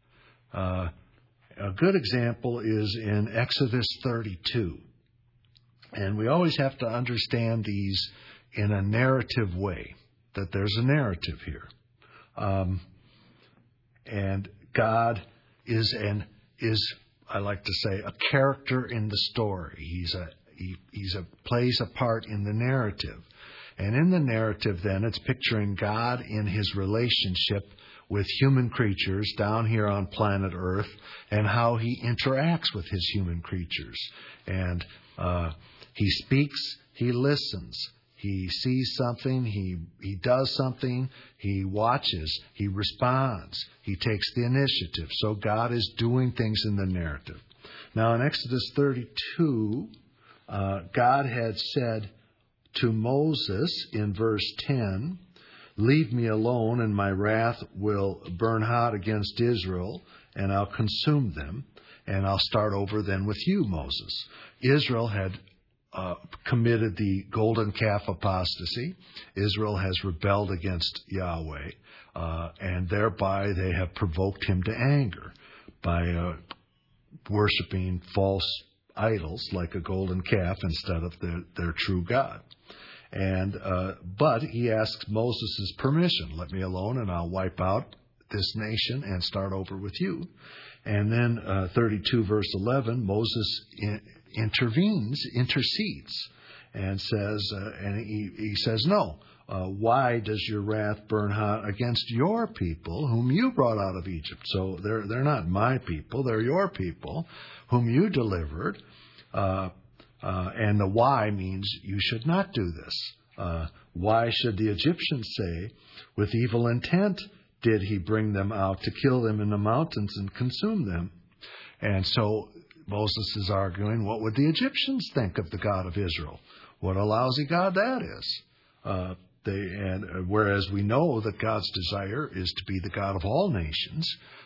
A good example is in Exodus 32. And we always have to understand these in a narrative way, that there's a narrative here. And God is, I like to say, a character in the story. He plays a part in the narrative. And in the narrative, then, it's picturing God in His relationship with human creatures down here on planet Earth, and how He interacts with His human creatures. And He speaks, He listens. He sees something, he does something, He watches, He responds, He takes the initiative. So God is doing things in the narrative. Now in Exodus 32, God had said to Moses in verse 10, "Leave me alone, and my wrath will burn hot against Israel, and I'll consume them, and I'll start over then with you, Moses." Israel had committed the golden calf apostasy. Israel has rebelled against Yahweh, and thereby they have provoked Him to anger by worshiping false idols like a golden calf instead of their true God. But he asks Moses' permission. Let me alone and I'll wipe out this nation and start over with you. And then 32 verse 11, Moses intercedes and says, he says, no. Why does your wrath burn hot against your people whom you brought out of Egypt? So they're not my people, they're your people whom you delivered. And the why means you should not do this. Why should the Egyptians say, with evil intent did he bring them out to kill them in the mountains and consume them? And so Moses is arguing, what would the Egyptians think of the God of Israel? What a lousy God that is. Whereas we know that God's desire is to be the God of all nations,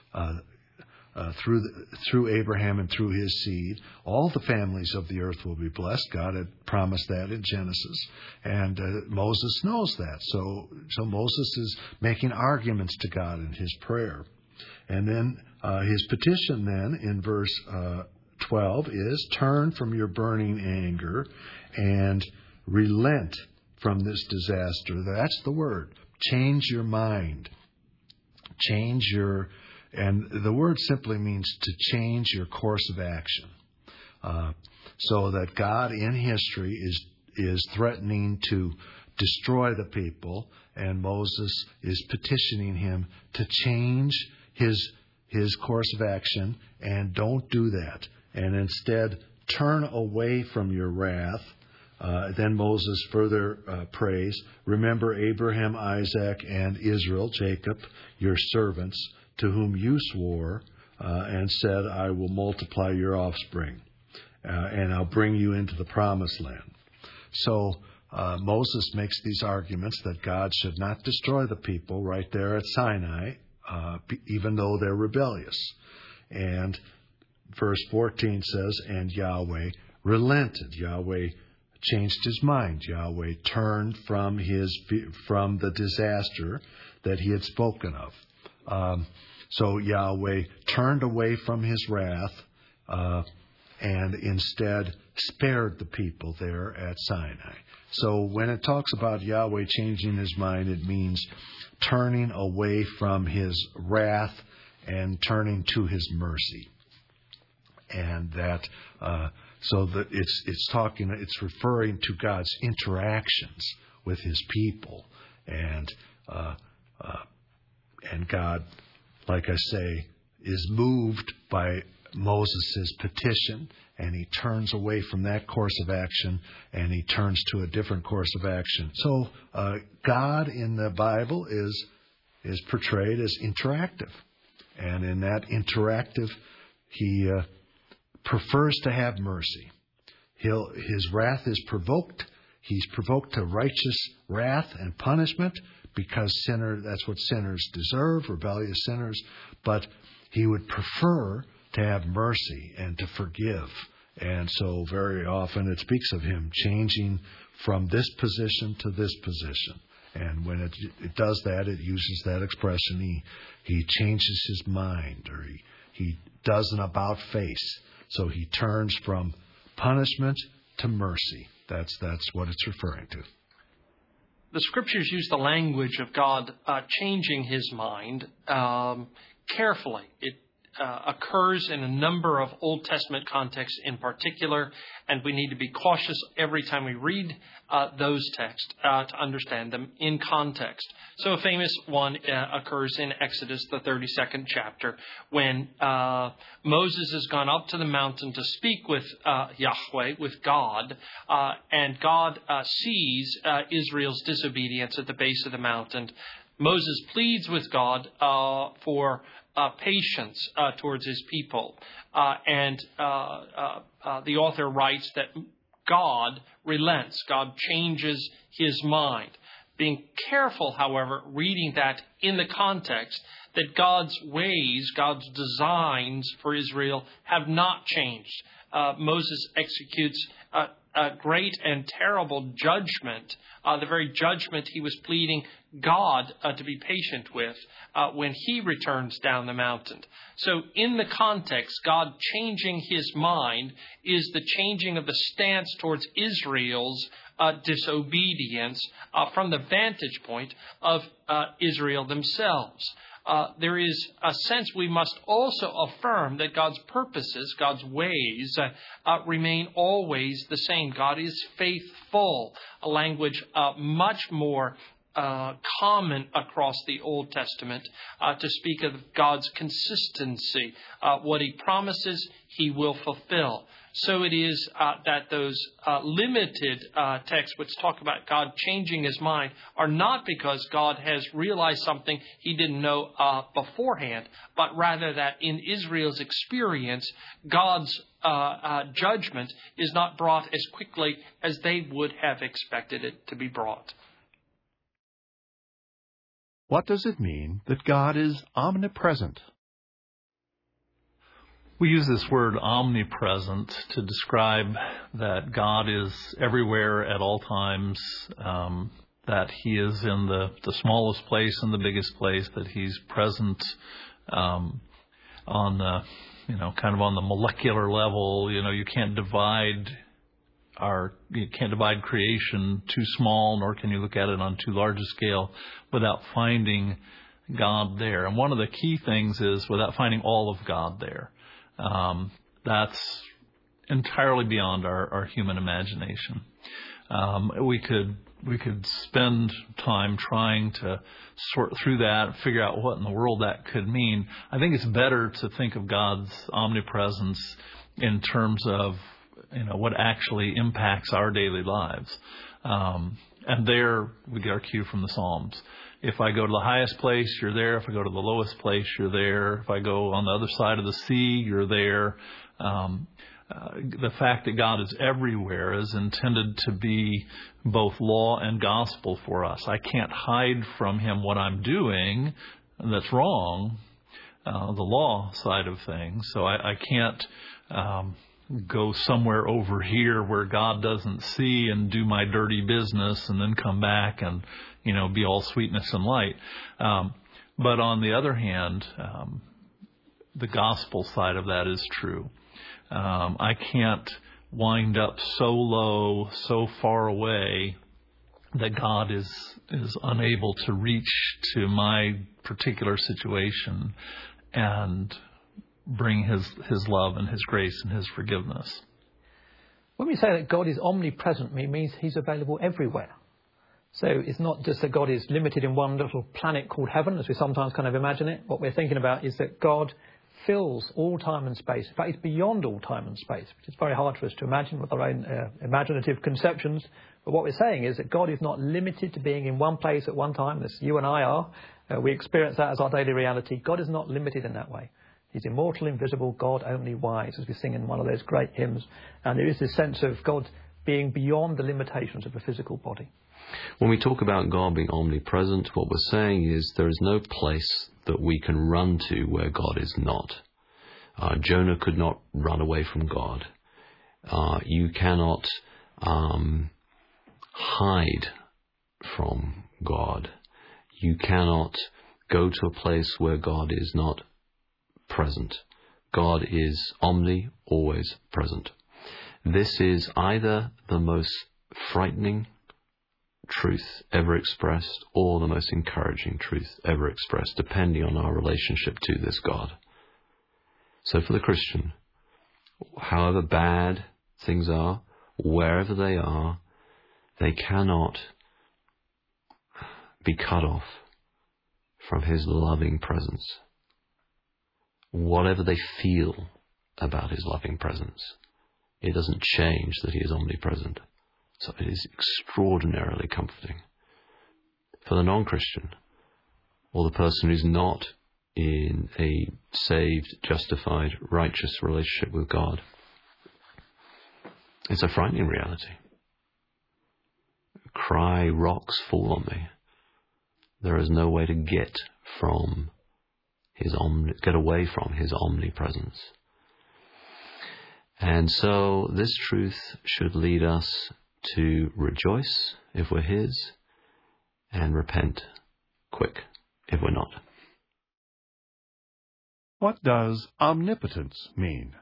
through Abraham and through his seed, all the families of the earth will be blessed. God had promised that in Genesis, and Moses knows that. So Moses is making arguments to God in his prayer. And then his petition then in verse 12 is, turn from your burning anger and relent from this disaster. That's the word. Change your mind. And the word simply means to change your course of action. So that God in history is threatening to destroy the people, and Moses is petitioning him to change his course of action, and don't do that. And instead, turn away from your wrath. Then Moses further prays, remember Abraham, Isaac, and Israel, Jacob, your servants, to whom you swore and said, I will multiply your offspring, and I'll bring you into the promised land. So Moses makes these arguments that God should not destroy the people right there at Sinai, even though they're rebellious. And verse 14 says, and Yahweh relented. Yahweh changed his mind. Yahweh turned from the disaster that he had spoken of. So Yahweh turned away from his wrath and instead spared the people there at Sinai. So when it talks about Yahweh changing his mind, it means turning away from his wrath and turning to his mercy. And that so that it's referring to God's interactions with his people, and God, like I say, is moved by Moses' petition, and he turns away from that course of action, and he turns to a different course of action. So God in the Bible is portrayed as interactive, and in that interactive, he prefers to have mercy. His wrath is provoked. He's provoked to righteous wrath and punishment because that's what sinners deserve, rebellious sinners. But he would prefer to have mercy and to forgive. And so very often it speaks of him changing from this position to this position. And when it does that, it uses that expression. He changes his mind, or he does an about face. So he turns from punishment to mercy. That's what it's referring to. The Scriptures use the language of God changing his mind carefully. It occurs in a number of Old Testament contexts in particular, and we need to be cautious every time we read those texts to understand them in context. So a famous one occurs in Exodus, the 32nd chapter, when Moses has gone up to the mountain to speak with Yahweh, with God, and God sees Israel's disobedience at the base of the mountain. Moses pleads with God for patience towards his people. And the author writes that God relents. God changes his mind. Being careful, however, reading that in the context that God's ways, God's designs for Israel have not changed. Moses executes great and terrible judgment, the very judgment he was pleading God to be patient with when he returns down the mountain. So in the context, God changing his mind is the changing of the stance towards Israel's disobedience from the vantage point of Israel themselves. There is a sense we must also affirm that God's purposes, God's ways, remain always the same. God is faithful, a language much more common across the Old Testament to speak of God's consistency. What he promises, he will fulfill. So it is that those limited texts which talk about God changing his mind are not because God has realized something he didn't know beforehand, but rather that in Israel's experience, God's judgment is not brought as quickly as they would have expected it to be brought. What does it mean that God is omnipresent? We use this word omnipresent to describe that God is everywhere at all times, that he is in the smallest place and the biggest place, that he's present on the, kind of on the molecular level. You can't divide creation too small, nor can you look at it on too large a scale without finding God there. And one of the key things is without finding all of God there. That's entirely beyond our human imagination. We could spend time trying to sort through that, figure out what in the world that could mean. I think it's better to think of God's omnipresence in terms of what actually impacts our daily lives. And there we get our cue from the Psalms. If I go to the highest place, you're there. If I go to the lowest place, you're there. If I go on the other side of the sea, you're there. The fact that God is everywhere is intended to be both law and gospel for us. I can't hide from him what I'm doing that's wrong, the law side of things. So I can't go somewhere over here where God doesn't see and do my dirty business and then come back and, be all sweetness and light. But on the other hand, the gospel side of that is true. I can't wind up so low, so far away that God is unable to reach to my particular situation and bring his love and his grace and his forgiveness. When we say that God is omnipresent, it means he's available everywhere. So it's not just that God is limited in one little planet called heaven, as we sometimes kind of imagine it. What we're thinking about is that God fills all time and space. In fact, it's beyond all time and space, which is very hard for us to imagine with our own imaginative conceptions. But what we're saying is that God is not limited to being in one place at one time, as you and I are. We experience that as our daily reality. God is not limited in that way. He's immortal, invisible, God only wise, as we sing in one of those great hymns. And there is this sense of God being beyond the limitations of a physical body. When we talk about God being omnipresent, what we're saying is there is no place that we can run to where God is not. Jonah could not run away from God. You cannot hide from God. You cannot go to a place where God is not present. God is always present. This is either the most frightening truth ever expressed or the most encouraging truth ever expressed, depending on our relationship to this God. So for the Christian, however bad things are, wherever they are, they cannot be cut off from his loving presence. Whatever they feel about his loving presence, it doesn't change that he is omnipresent. So it is extraordinarily comforting. For the non-Christian, or the person who's not in a saved, justified, righteous relationship with God, it's a frightening reality. Cry, rocks fall on me. There is no way to get away from his omnipresence. And so this truth should lead us to rejoice if we're His and repent quick if we're not. What does omnipotence mean?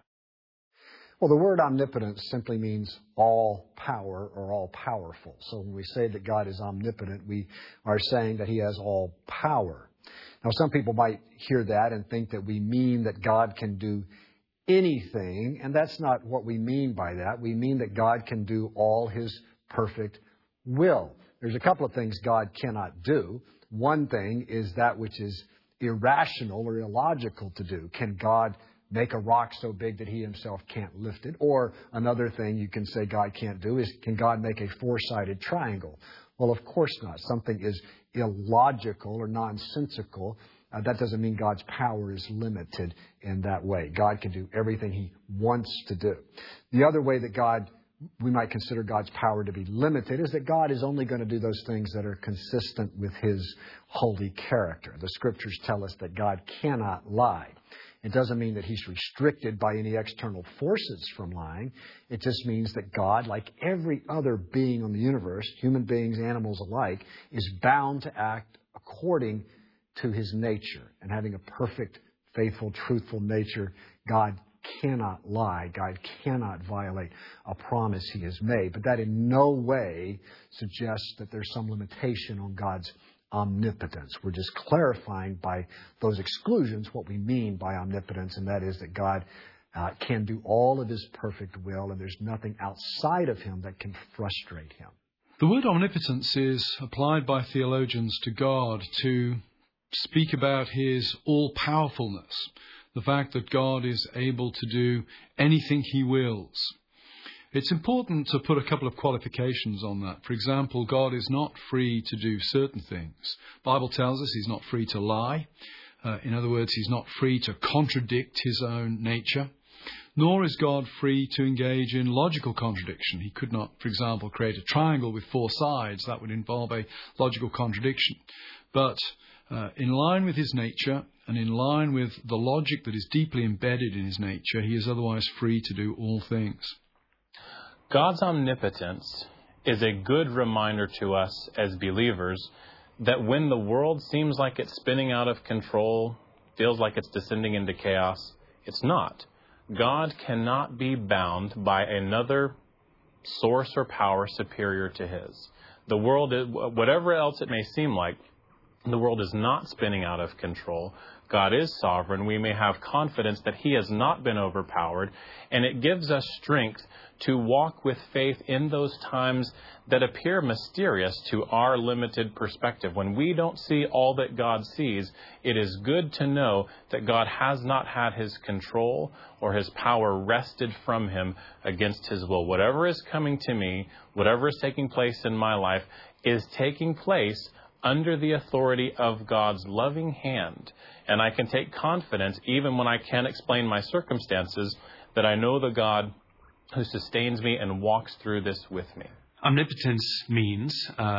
Well, the word omnipotence simply means all power or all powerful. So when we say that God is omnipotent, we are saying that He has all power. Now, some people might hear that and think that we mean that God can do anything, and that's not what we mean by that. We mean that God can do all His perfect will. There's a couple of things God cannot do. One thing is that which is irrational or illogical to do. Can God make a rock so big that He Himself can't lift it? Or another thing you can say God can't do is, can God make a four-sided triangle? Well, of course not. Something is illogical or nonsensical. That doesn't mean God's power is limited in that way. God can do everything He wants to do. The other way that we might consider God's power to be limited is that God is only going to do those things that are consistent with His holy character. The Scriptures tell us that God cannot lie. It doesn't mean that He's restricted by any external forces from lying. It just means that God, like every other being on the universe, human beings, animals alike, is bound to act according to His nature. And having a perfect, faithful, truthful nature, God cannot lie. God cannot violate a promise He has made. But that in no way suggests that there's some limitation on God's omnipotence. We're just clarifying by those exclusions what we mean by omnipotence, and that is that God can do all of His perfect will, and there's nothing outside of Him that can frustrate Him. The word omnipotence is applied by theologians to God to speak about His all-powerfulness, the fact that God is able to do anything He wills. It's important to put a couple of qualifications on that. For example, God is not free to do certain things. The Bible tells us He's not free to lie. In other words, He's not free to contradict His own nature. Nor is God free to engage in logical contradiction. He could not, for example, create a triangle with four sides. That would involve a logical contradiction. But in line with His nature and in line with the logic that is deeply embedded in His nature, He is otherwise free to do all things. God's omnipotence is a good reminder to us as believers that when the world seems like it's spinning out of control, feels like it's descending into chaos, it's not. God cannot be bound by another source or power superior to His. The world, whatever else it may seem like, the world is not spinning out of control. God is sovereign. We may have confidence that He has not been overpowered, and it gives us strength to walk with faith in those times that appear mysterious to our limited perspective. When we don't see all that God sees, it is good to know that God has not had His control or His power wrested from Him against His will. Whatever is coming to me, whatever is taking place in my life, is taking place under the authority of God's loving hand. And I can take confidence, even when I can't explain my circumstances, that I know the God who sustains me and walks through this with me. Omnipotence means,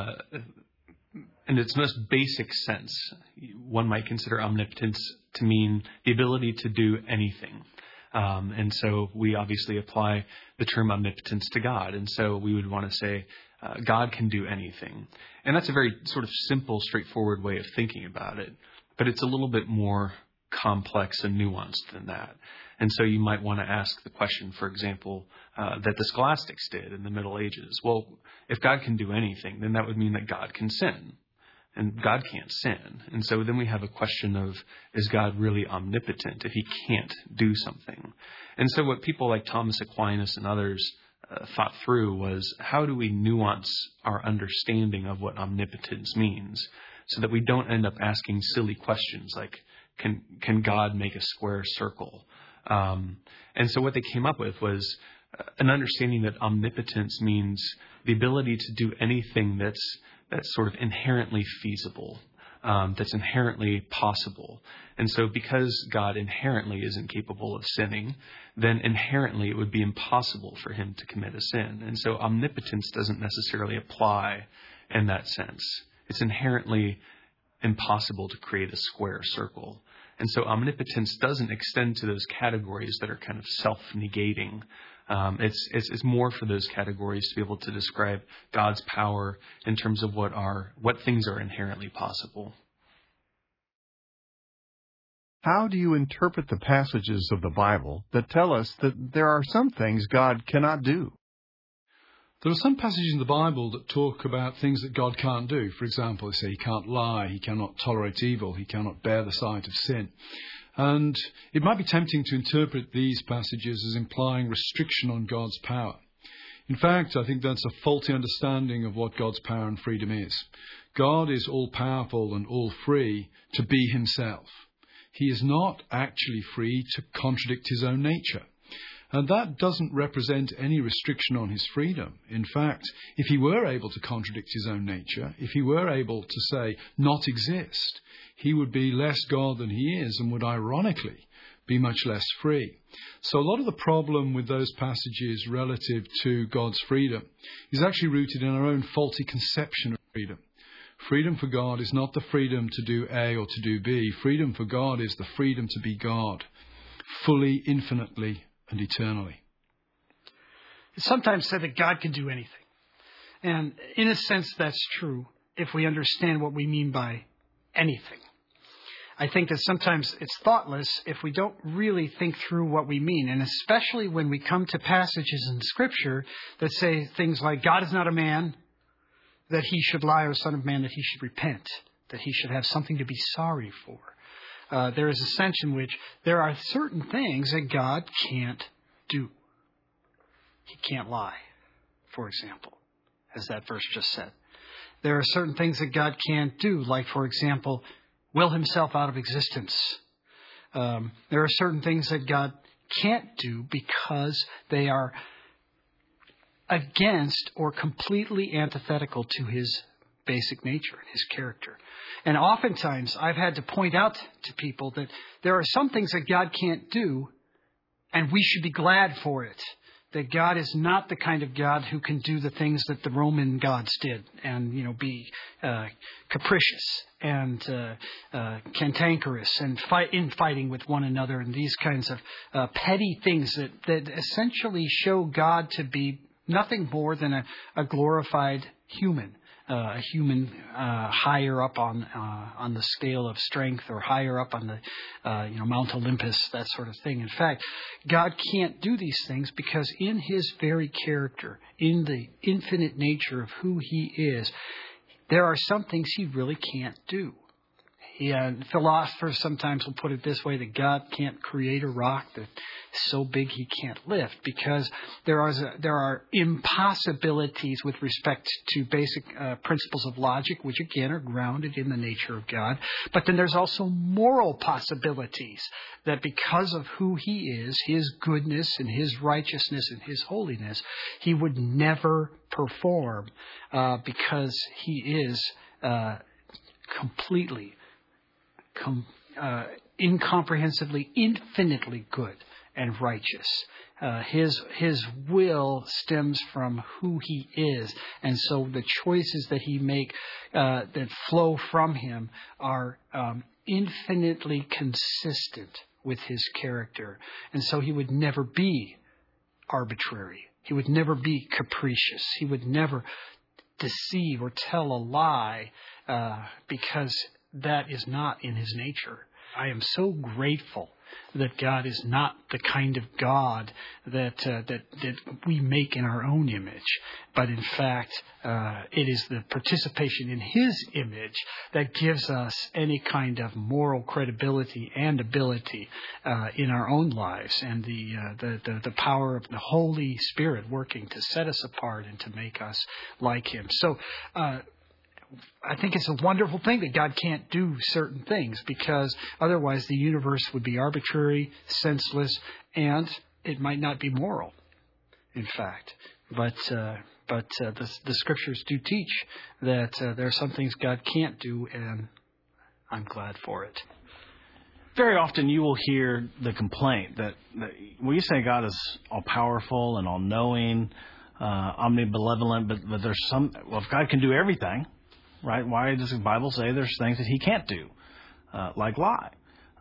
in its most basic sense, one might consider omnipotence to mean the ability to do anything. And so we obviously apply the term omnipotence to God. And so we would want to say, God can do anything. And that's a very sort of simple, straightforward way of thinking about it. But it's a little bit more complex and nuanced than that. And so you might want to ask the question, for example, that the scholastics did in the Middle Ages. Well, if God can do anything, then that would mean that God can sin. And God can't sin. And so then we have a question of, is God really omnipotent if He can't do something? And so what people like Thomas Aquinas and others thought through was, how do we nuance our understanding of what omnipotence means so that we don't end up asking silly questions like, can God make a square circle? And so what they came up with was an understanding that omnipotence means the ability to do anything that's sort of inherently feasible, that's inherently possible. And so because God inherently isn't capable of sinning, then inherently it would be impossible for Him to commit a sin. And so omnipotence doesn't necessarily apply in that sense. It's inherently impossible to create a square circle. And so omnipotence doesn't extend to those categories that are kind of self-negating. It's more for those categories to be able to describe God's power in terms of what things are inherently possible. How do you interpret the passages of the Bible that tell us that there are some things God cannot do? There are some passages in the Bible that talk about things that God can't do. For example, they say he can't lie, he cannot tolerate evil, he cannot bear the sight of sin. And it might be tempting to interpret these passages as implying restriction on God's power. In fact, I think that's a faulty understanding of what God's power and freedom is. God is all-powerful and all-free to be himself. He is not actually free to contradict his own nature. And that doesn't represent any restriction on his freedom. In fact, if he were able to contradict his own nature, if he were able to say, not exist, he would be less God than he is and would ironically be much less free. So a lot of the problem with those passages relative to God's freedom is actually rooted in our own faulty conception of freedom. Freedom for God is not the freedom to do A or to do B. Freedom for God is the freedom to be God, fully, infinitely, and eternally. It's sometimes said that God can do anything. And in a sense, that's true if we understand what we mean by anything. I think that sometimes it's thoughtless if we don't really think through what we mean, and especially when we come to passages in Scripture that say things like, God is not a man that he should lie, or son of man that he should repent, that he should have something to be sorry for. There is a sense in which there are certain things that God can't do. He can't lie, for example, as that verse just said. There are certain things that God can't do, like, for example, will himself out of existence. There are certain things that God can't do because they are against or completely antithetical to his basic nature and his character. And oftentimes I've had to point out to people that there are some things that God can't do, and we should be glad for it. That God is not the kind of God who can do the things that the Roman gods did and, be capricious and cantankerous and fighting with one another and these kinds of petty things that essentially show God to be nothing more than a glorified human. A human higher up on the scale of strength, or higher up on the Mount Olympus, that sort of thing. In fact, God can't do these things because in his very character, in the infinite nature of who he is, there are some things he really can't do. Philosophers sometimes will put it this way, that God can't create a rock that's so big he can't lift, because there are impossibilities with respect to basic principles of logic, which again are grounded in the nature of God. But then there's also moral possibilities, that because of who he is, his goodness and his righteousness and his holiness, he would never perform because he is completely incomprehensibly, infinitely good and righteous. His will stems from who he is, and so the choices that he make that flow from him are infinitely consistent with his character, and so he would never be arbitrary. He would never be capricious. He would never deceive or tell a lie because that is not in his nature. I am so grateful that God is not the kind of God that we make in our own image, but in fact, it is the participation in his image that gives us any kind of moral credibility and ability in our own lives, and the power of the Holy Spirit working to set us apart and to make us like him. So, I think it's a wonderful thing that God can't do certain things, because otherwise the universe would be arbitrary, senseless, and it might not be moral, in fact. But the Scriptures do teach that there are some things God can't do, and I'm glad for it. Very often you will hear the complaint that when you say God is all-powerful and all-knowing, omnibenevolent, but there's if God can do everything, right? Why does the Bible say there's things that he can't do, like lie?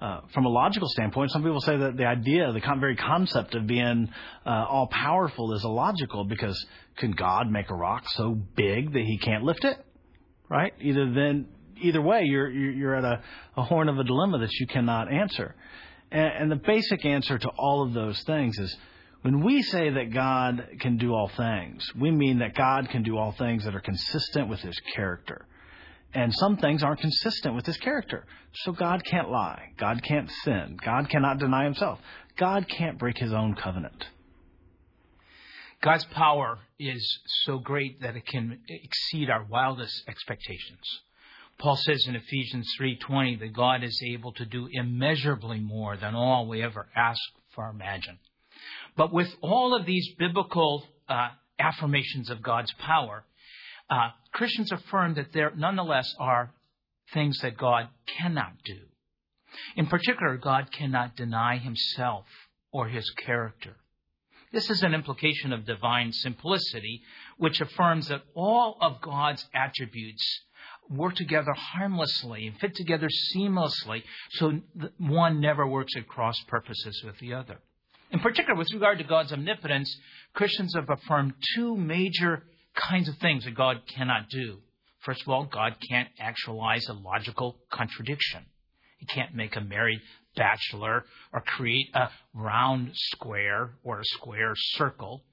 from a logical standpoint, some people say that the idea, the very concept of being all-powerful is illogical, because can God make a rock so big that he can't lift it? Right? Either way, you're at a horn of a dilemma that you cannot answer. And the basic answer to all of those things is, when we say that God can do all things, we mean that God can do all things that are consistent with his character. And some things aren't consistent with his character. So God can't lie. God can't sin. God cannot deny himself. God can't break his own covenant. God's power is so great that it can exceed our wildest expectations. Paul says in Ephesians 3:20 that God is able to do immeasurably more than all we ever ask or imagine. But with all of these biblical affirmations of God's power, Christians affirm that there nonetheless are things that God cannot do. In particular, God cannot deny himself or his character. This is an implication of divine simplicity, which affirms that all of God's attributes work together harmlessly and fit together seamlessly, so one never works at cross purposes with the other. In particular, with regard to God's omnipotence, Christians have affirmed two major kinds of things that God cannot do. First of all, God can't actualize a logical contradiction. He can't make a married bachelor or create a round square or a square circle.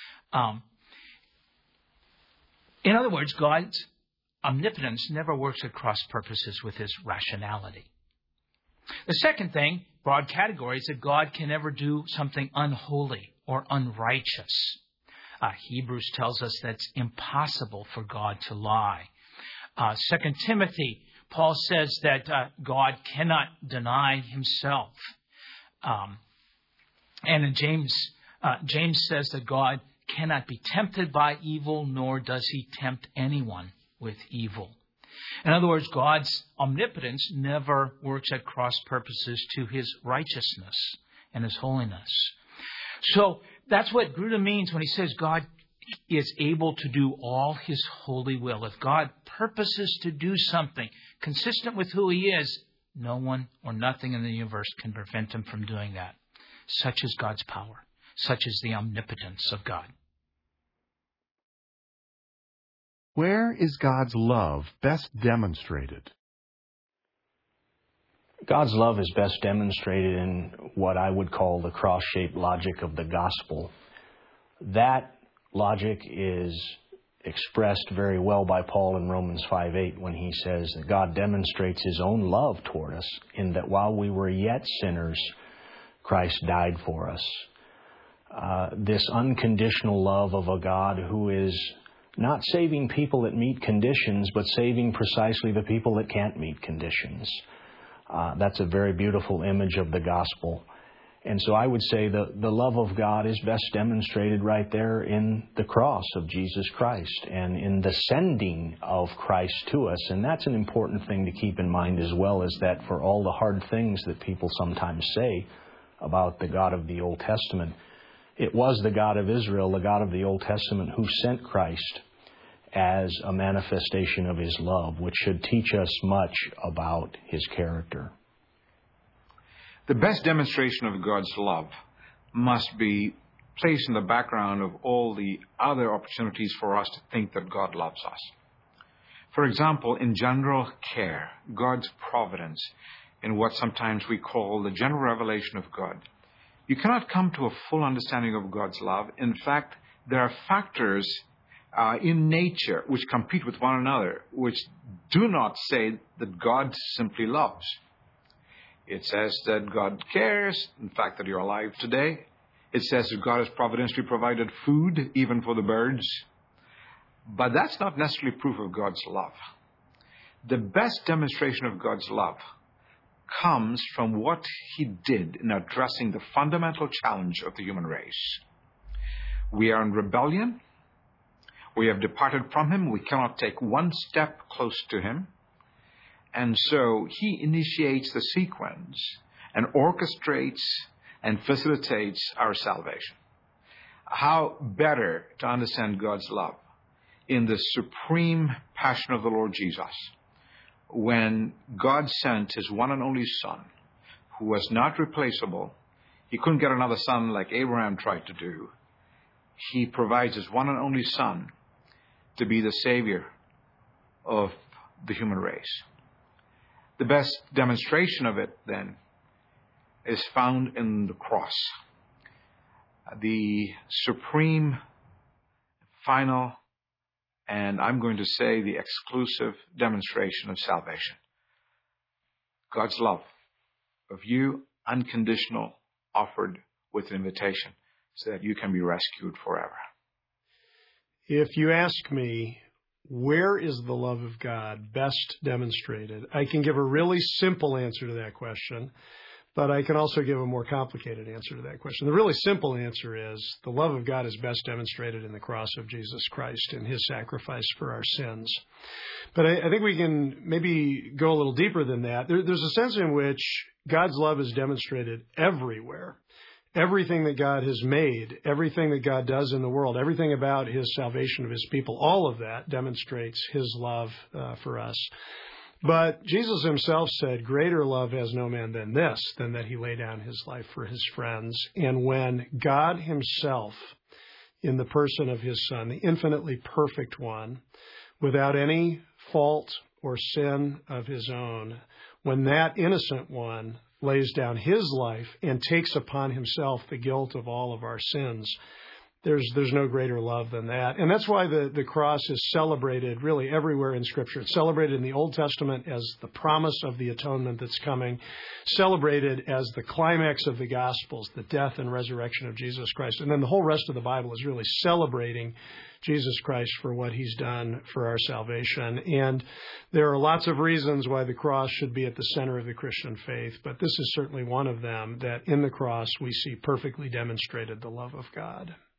In other words, God's omnipotence never works at cross purposes with his rationality. The second thing, broad category, is that God can never do something unholy or unrighteous. Hebrews tells us that's impossible for God to lie. 2 Timothy, Paul says that God cannot deny himself. And in James says that God cannot be tempted by evil, nor does he tempt anyone with evil. In other words, God's omnipotence never works at cross purposes to his righteousness and his holiness. So that's what Grudem means when he says God is able to do all his holy will. If God purposes to do something consistent with who he is, no one or nothing in the universe can prevent him from doing that. Such is God's power. Such is the omnipotence of God. Where is God's love best demonstrated? God's love is best demonstrated in what I would call the cross-shaped logic of the gospel. That logic is expressed very well by Paul in Romans 5:8 when he says that God demonstrates his own love toward us in that while we were yet sinners, Christ died for us. This unconditional love of a God who is not saving people that meet conditions, but saving precisely the people that can't meet conditions. That's a very beautiful image of the gospel. And so I would say the love of God is best demonstrated right there in the cross of Jesus Christ and in the sending of Christ to us. And that's an important thing to keep in mind as well, is that for all the hard things that people sometimes say about the God of the Old Testament, it was the God of Israel, the God of the Old Testament, who sent Christ as a manifestation of his love, which should teach us much about his character. The best demonstration of God's love must be placed in the background of all the other opportunities for us to think that God loves us. For example, in general care, God's providence, in what sometimes we call the general revelation of God. You cannot come to a full understanding of God's love. In fact, there are factors in nature which compete with one another, which do not say that God simply loves. It says that God cares, in fact, that you're alive today. It says that God has providentially provided food, even for the birds. But that's not necessarily proof of God's love. The best demonstration of God's love comes from what he did in addressing the fundamental challenge of the human race. We are in rebellion. We have departed from him. We cannot take one step close to him. And so he initiates the sequence and orchestrates and facilitates our salvation. How better to understand God's love in the supreme passion of the Lord Jesus, when God sent his one and only Son, who was not replaceable. He couldn't get another son like Abraham tried to do. He provides his one and only Son to be the Savior of the human race. The best demonstration of it, then, is found in the cross. The supreme, final, and I'm going to say the exclusive demonstration of salvation. God's love of you, unconditional, offered with an invitation so that you can be rescued forever. If you ask me, where is the love of God best demonstrated? I can give a really simple answer to that question, but I can also give a more complicated answer to that question. The really simple answer is the love of God is best demonstrated in the cross of Jesus Christ and his sacrifice for our sins. But I think we can maybe go a little deeper than that. There's a sense in which God's love is demonstrated everywhere. Everything that God has made, everything that God does in the world, everything about his salvation of his people, all of that demonstrates his love for us. But Jesus himself said, greater love has no man than this, than that he lay down his life for his friends. And when God himself, in the person of his Son, the infinitely perfect one, without any fault or sin of his own, when that innocent one lays down his life and takes upon himself the guilt of all of our sins, there's no greater love than that. And that's why the cross is celebrated really everywhere in Scripture. It's celebrated in the Old Testament as the promise of the atonement that's coming, celebrated as the climax of the Gospels, the death and resurrection of Jesus Christ. And then the whole rest of the Bible is really celebrating Jesus Christ for what he's done for our salvation. And there are lots of reasons why the cross should be at the center of the Christian faith, but this is certainly one of them, that in the cross we see perfectly demonstrated the love of God.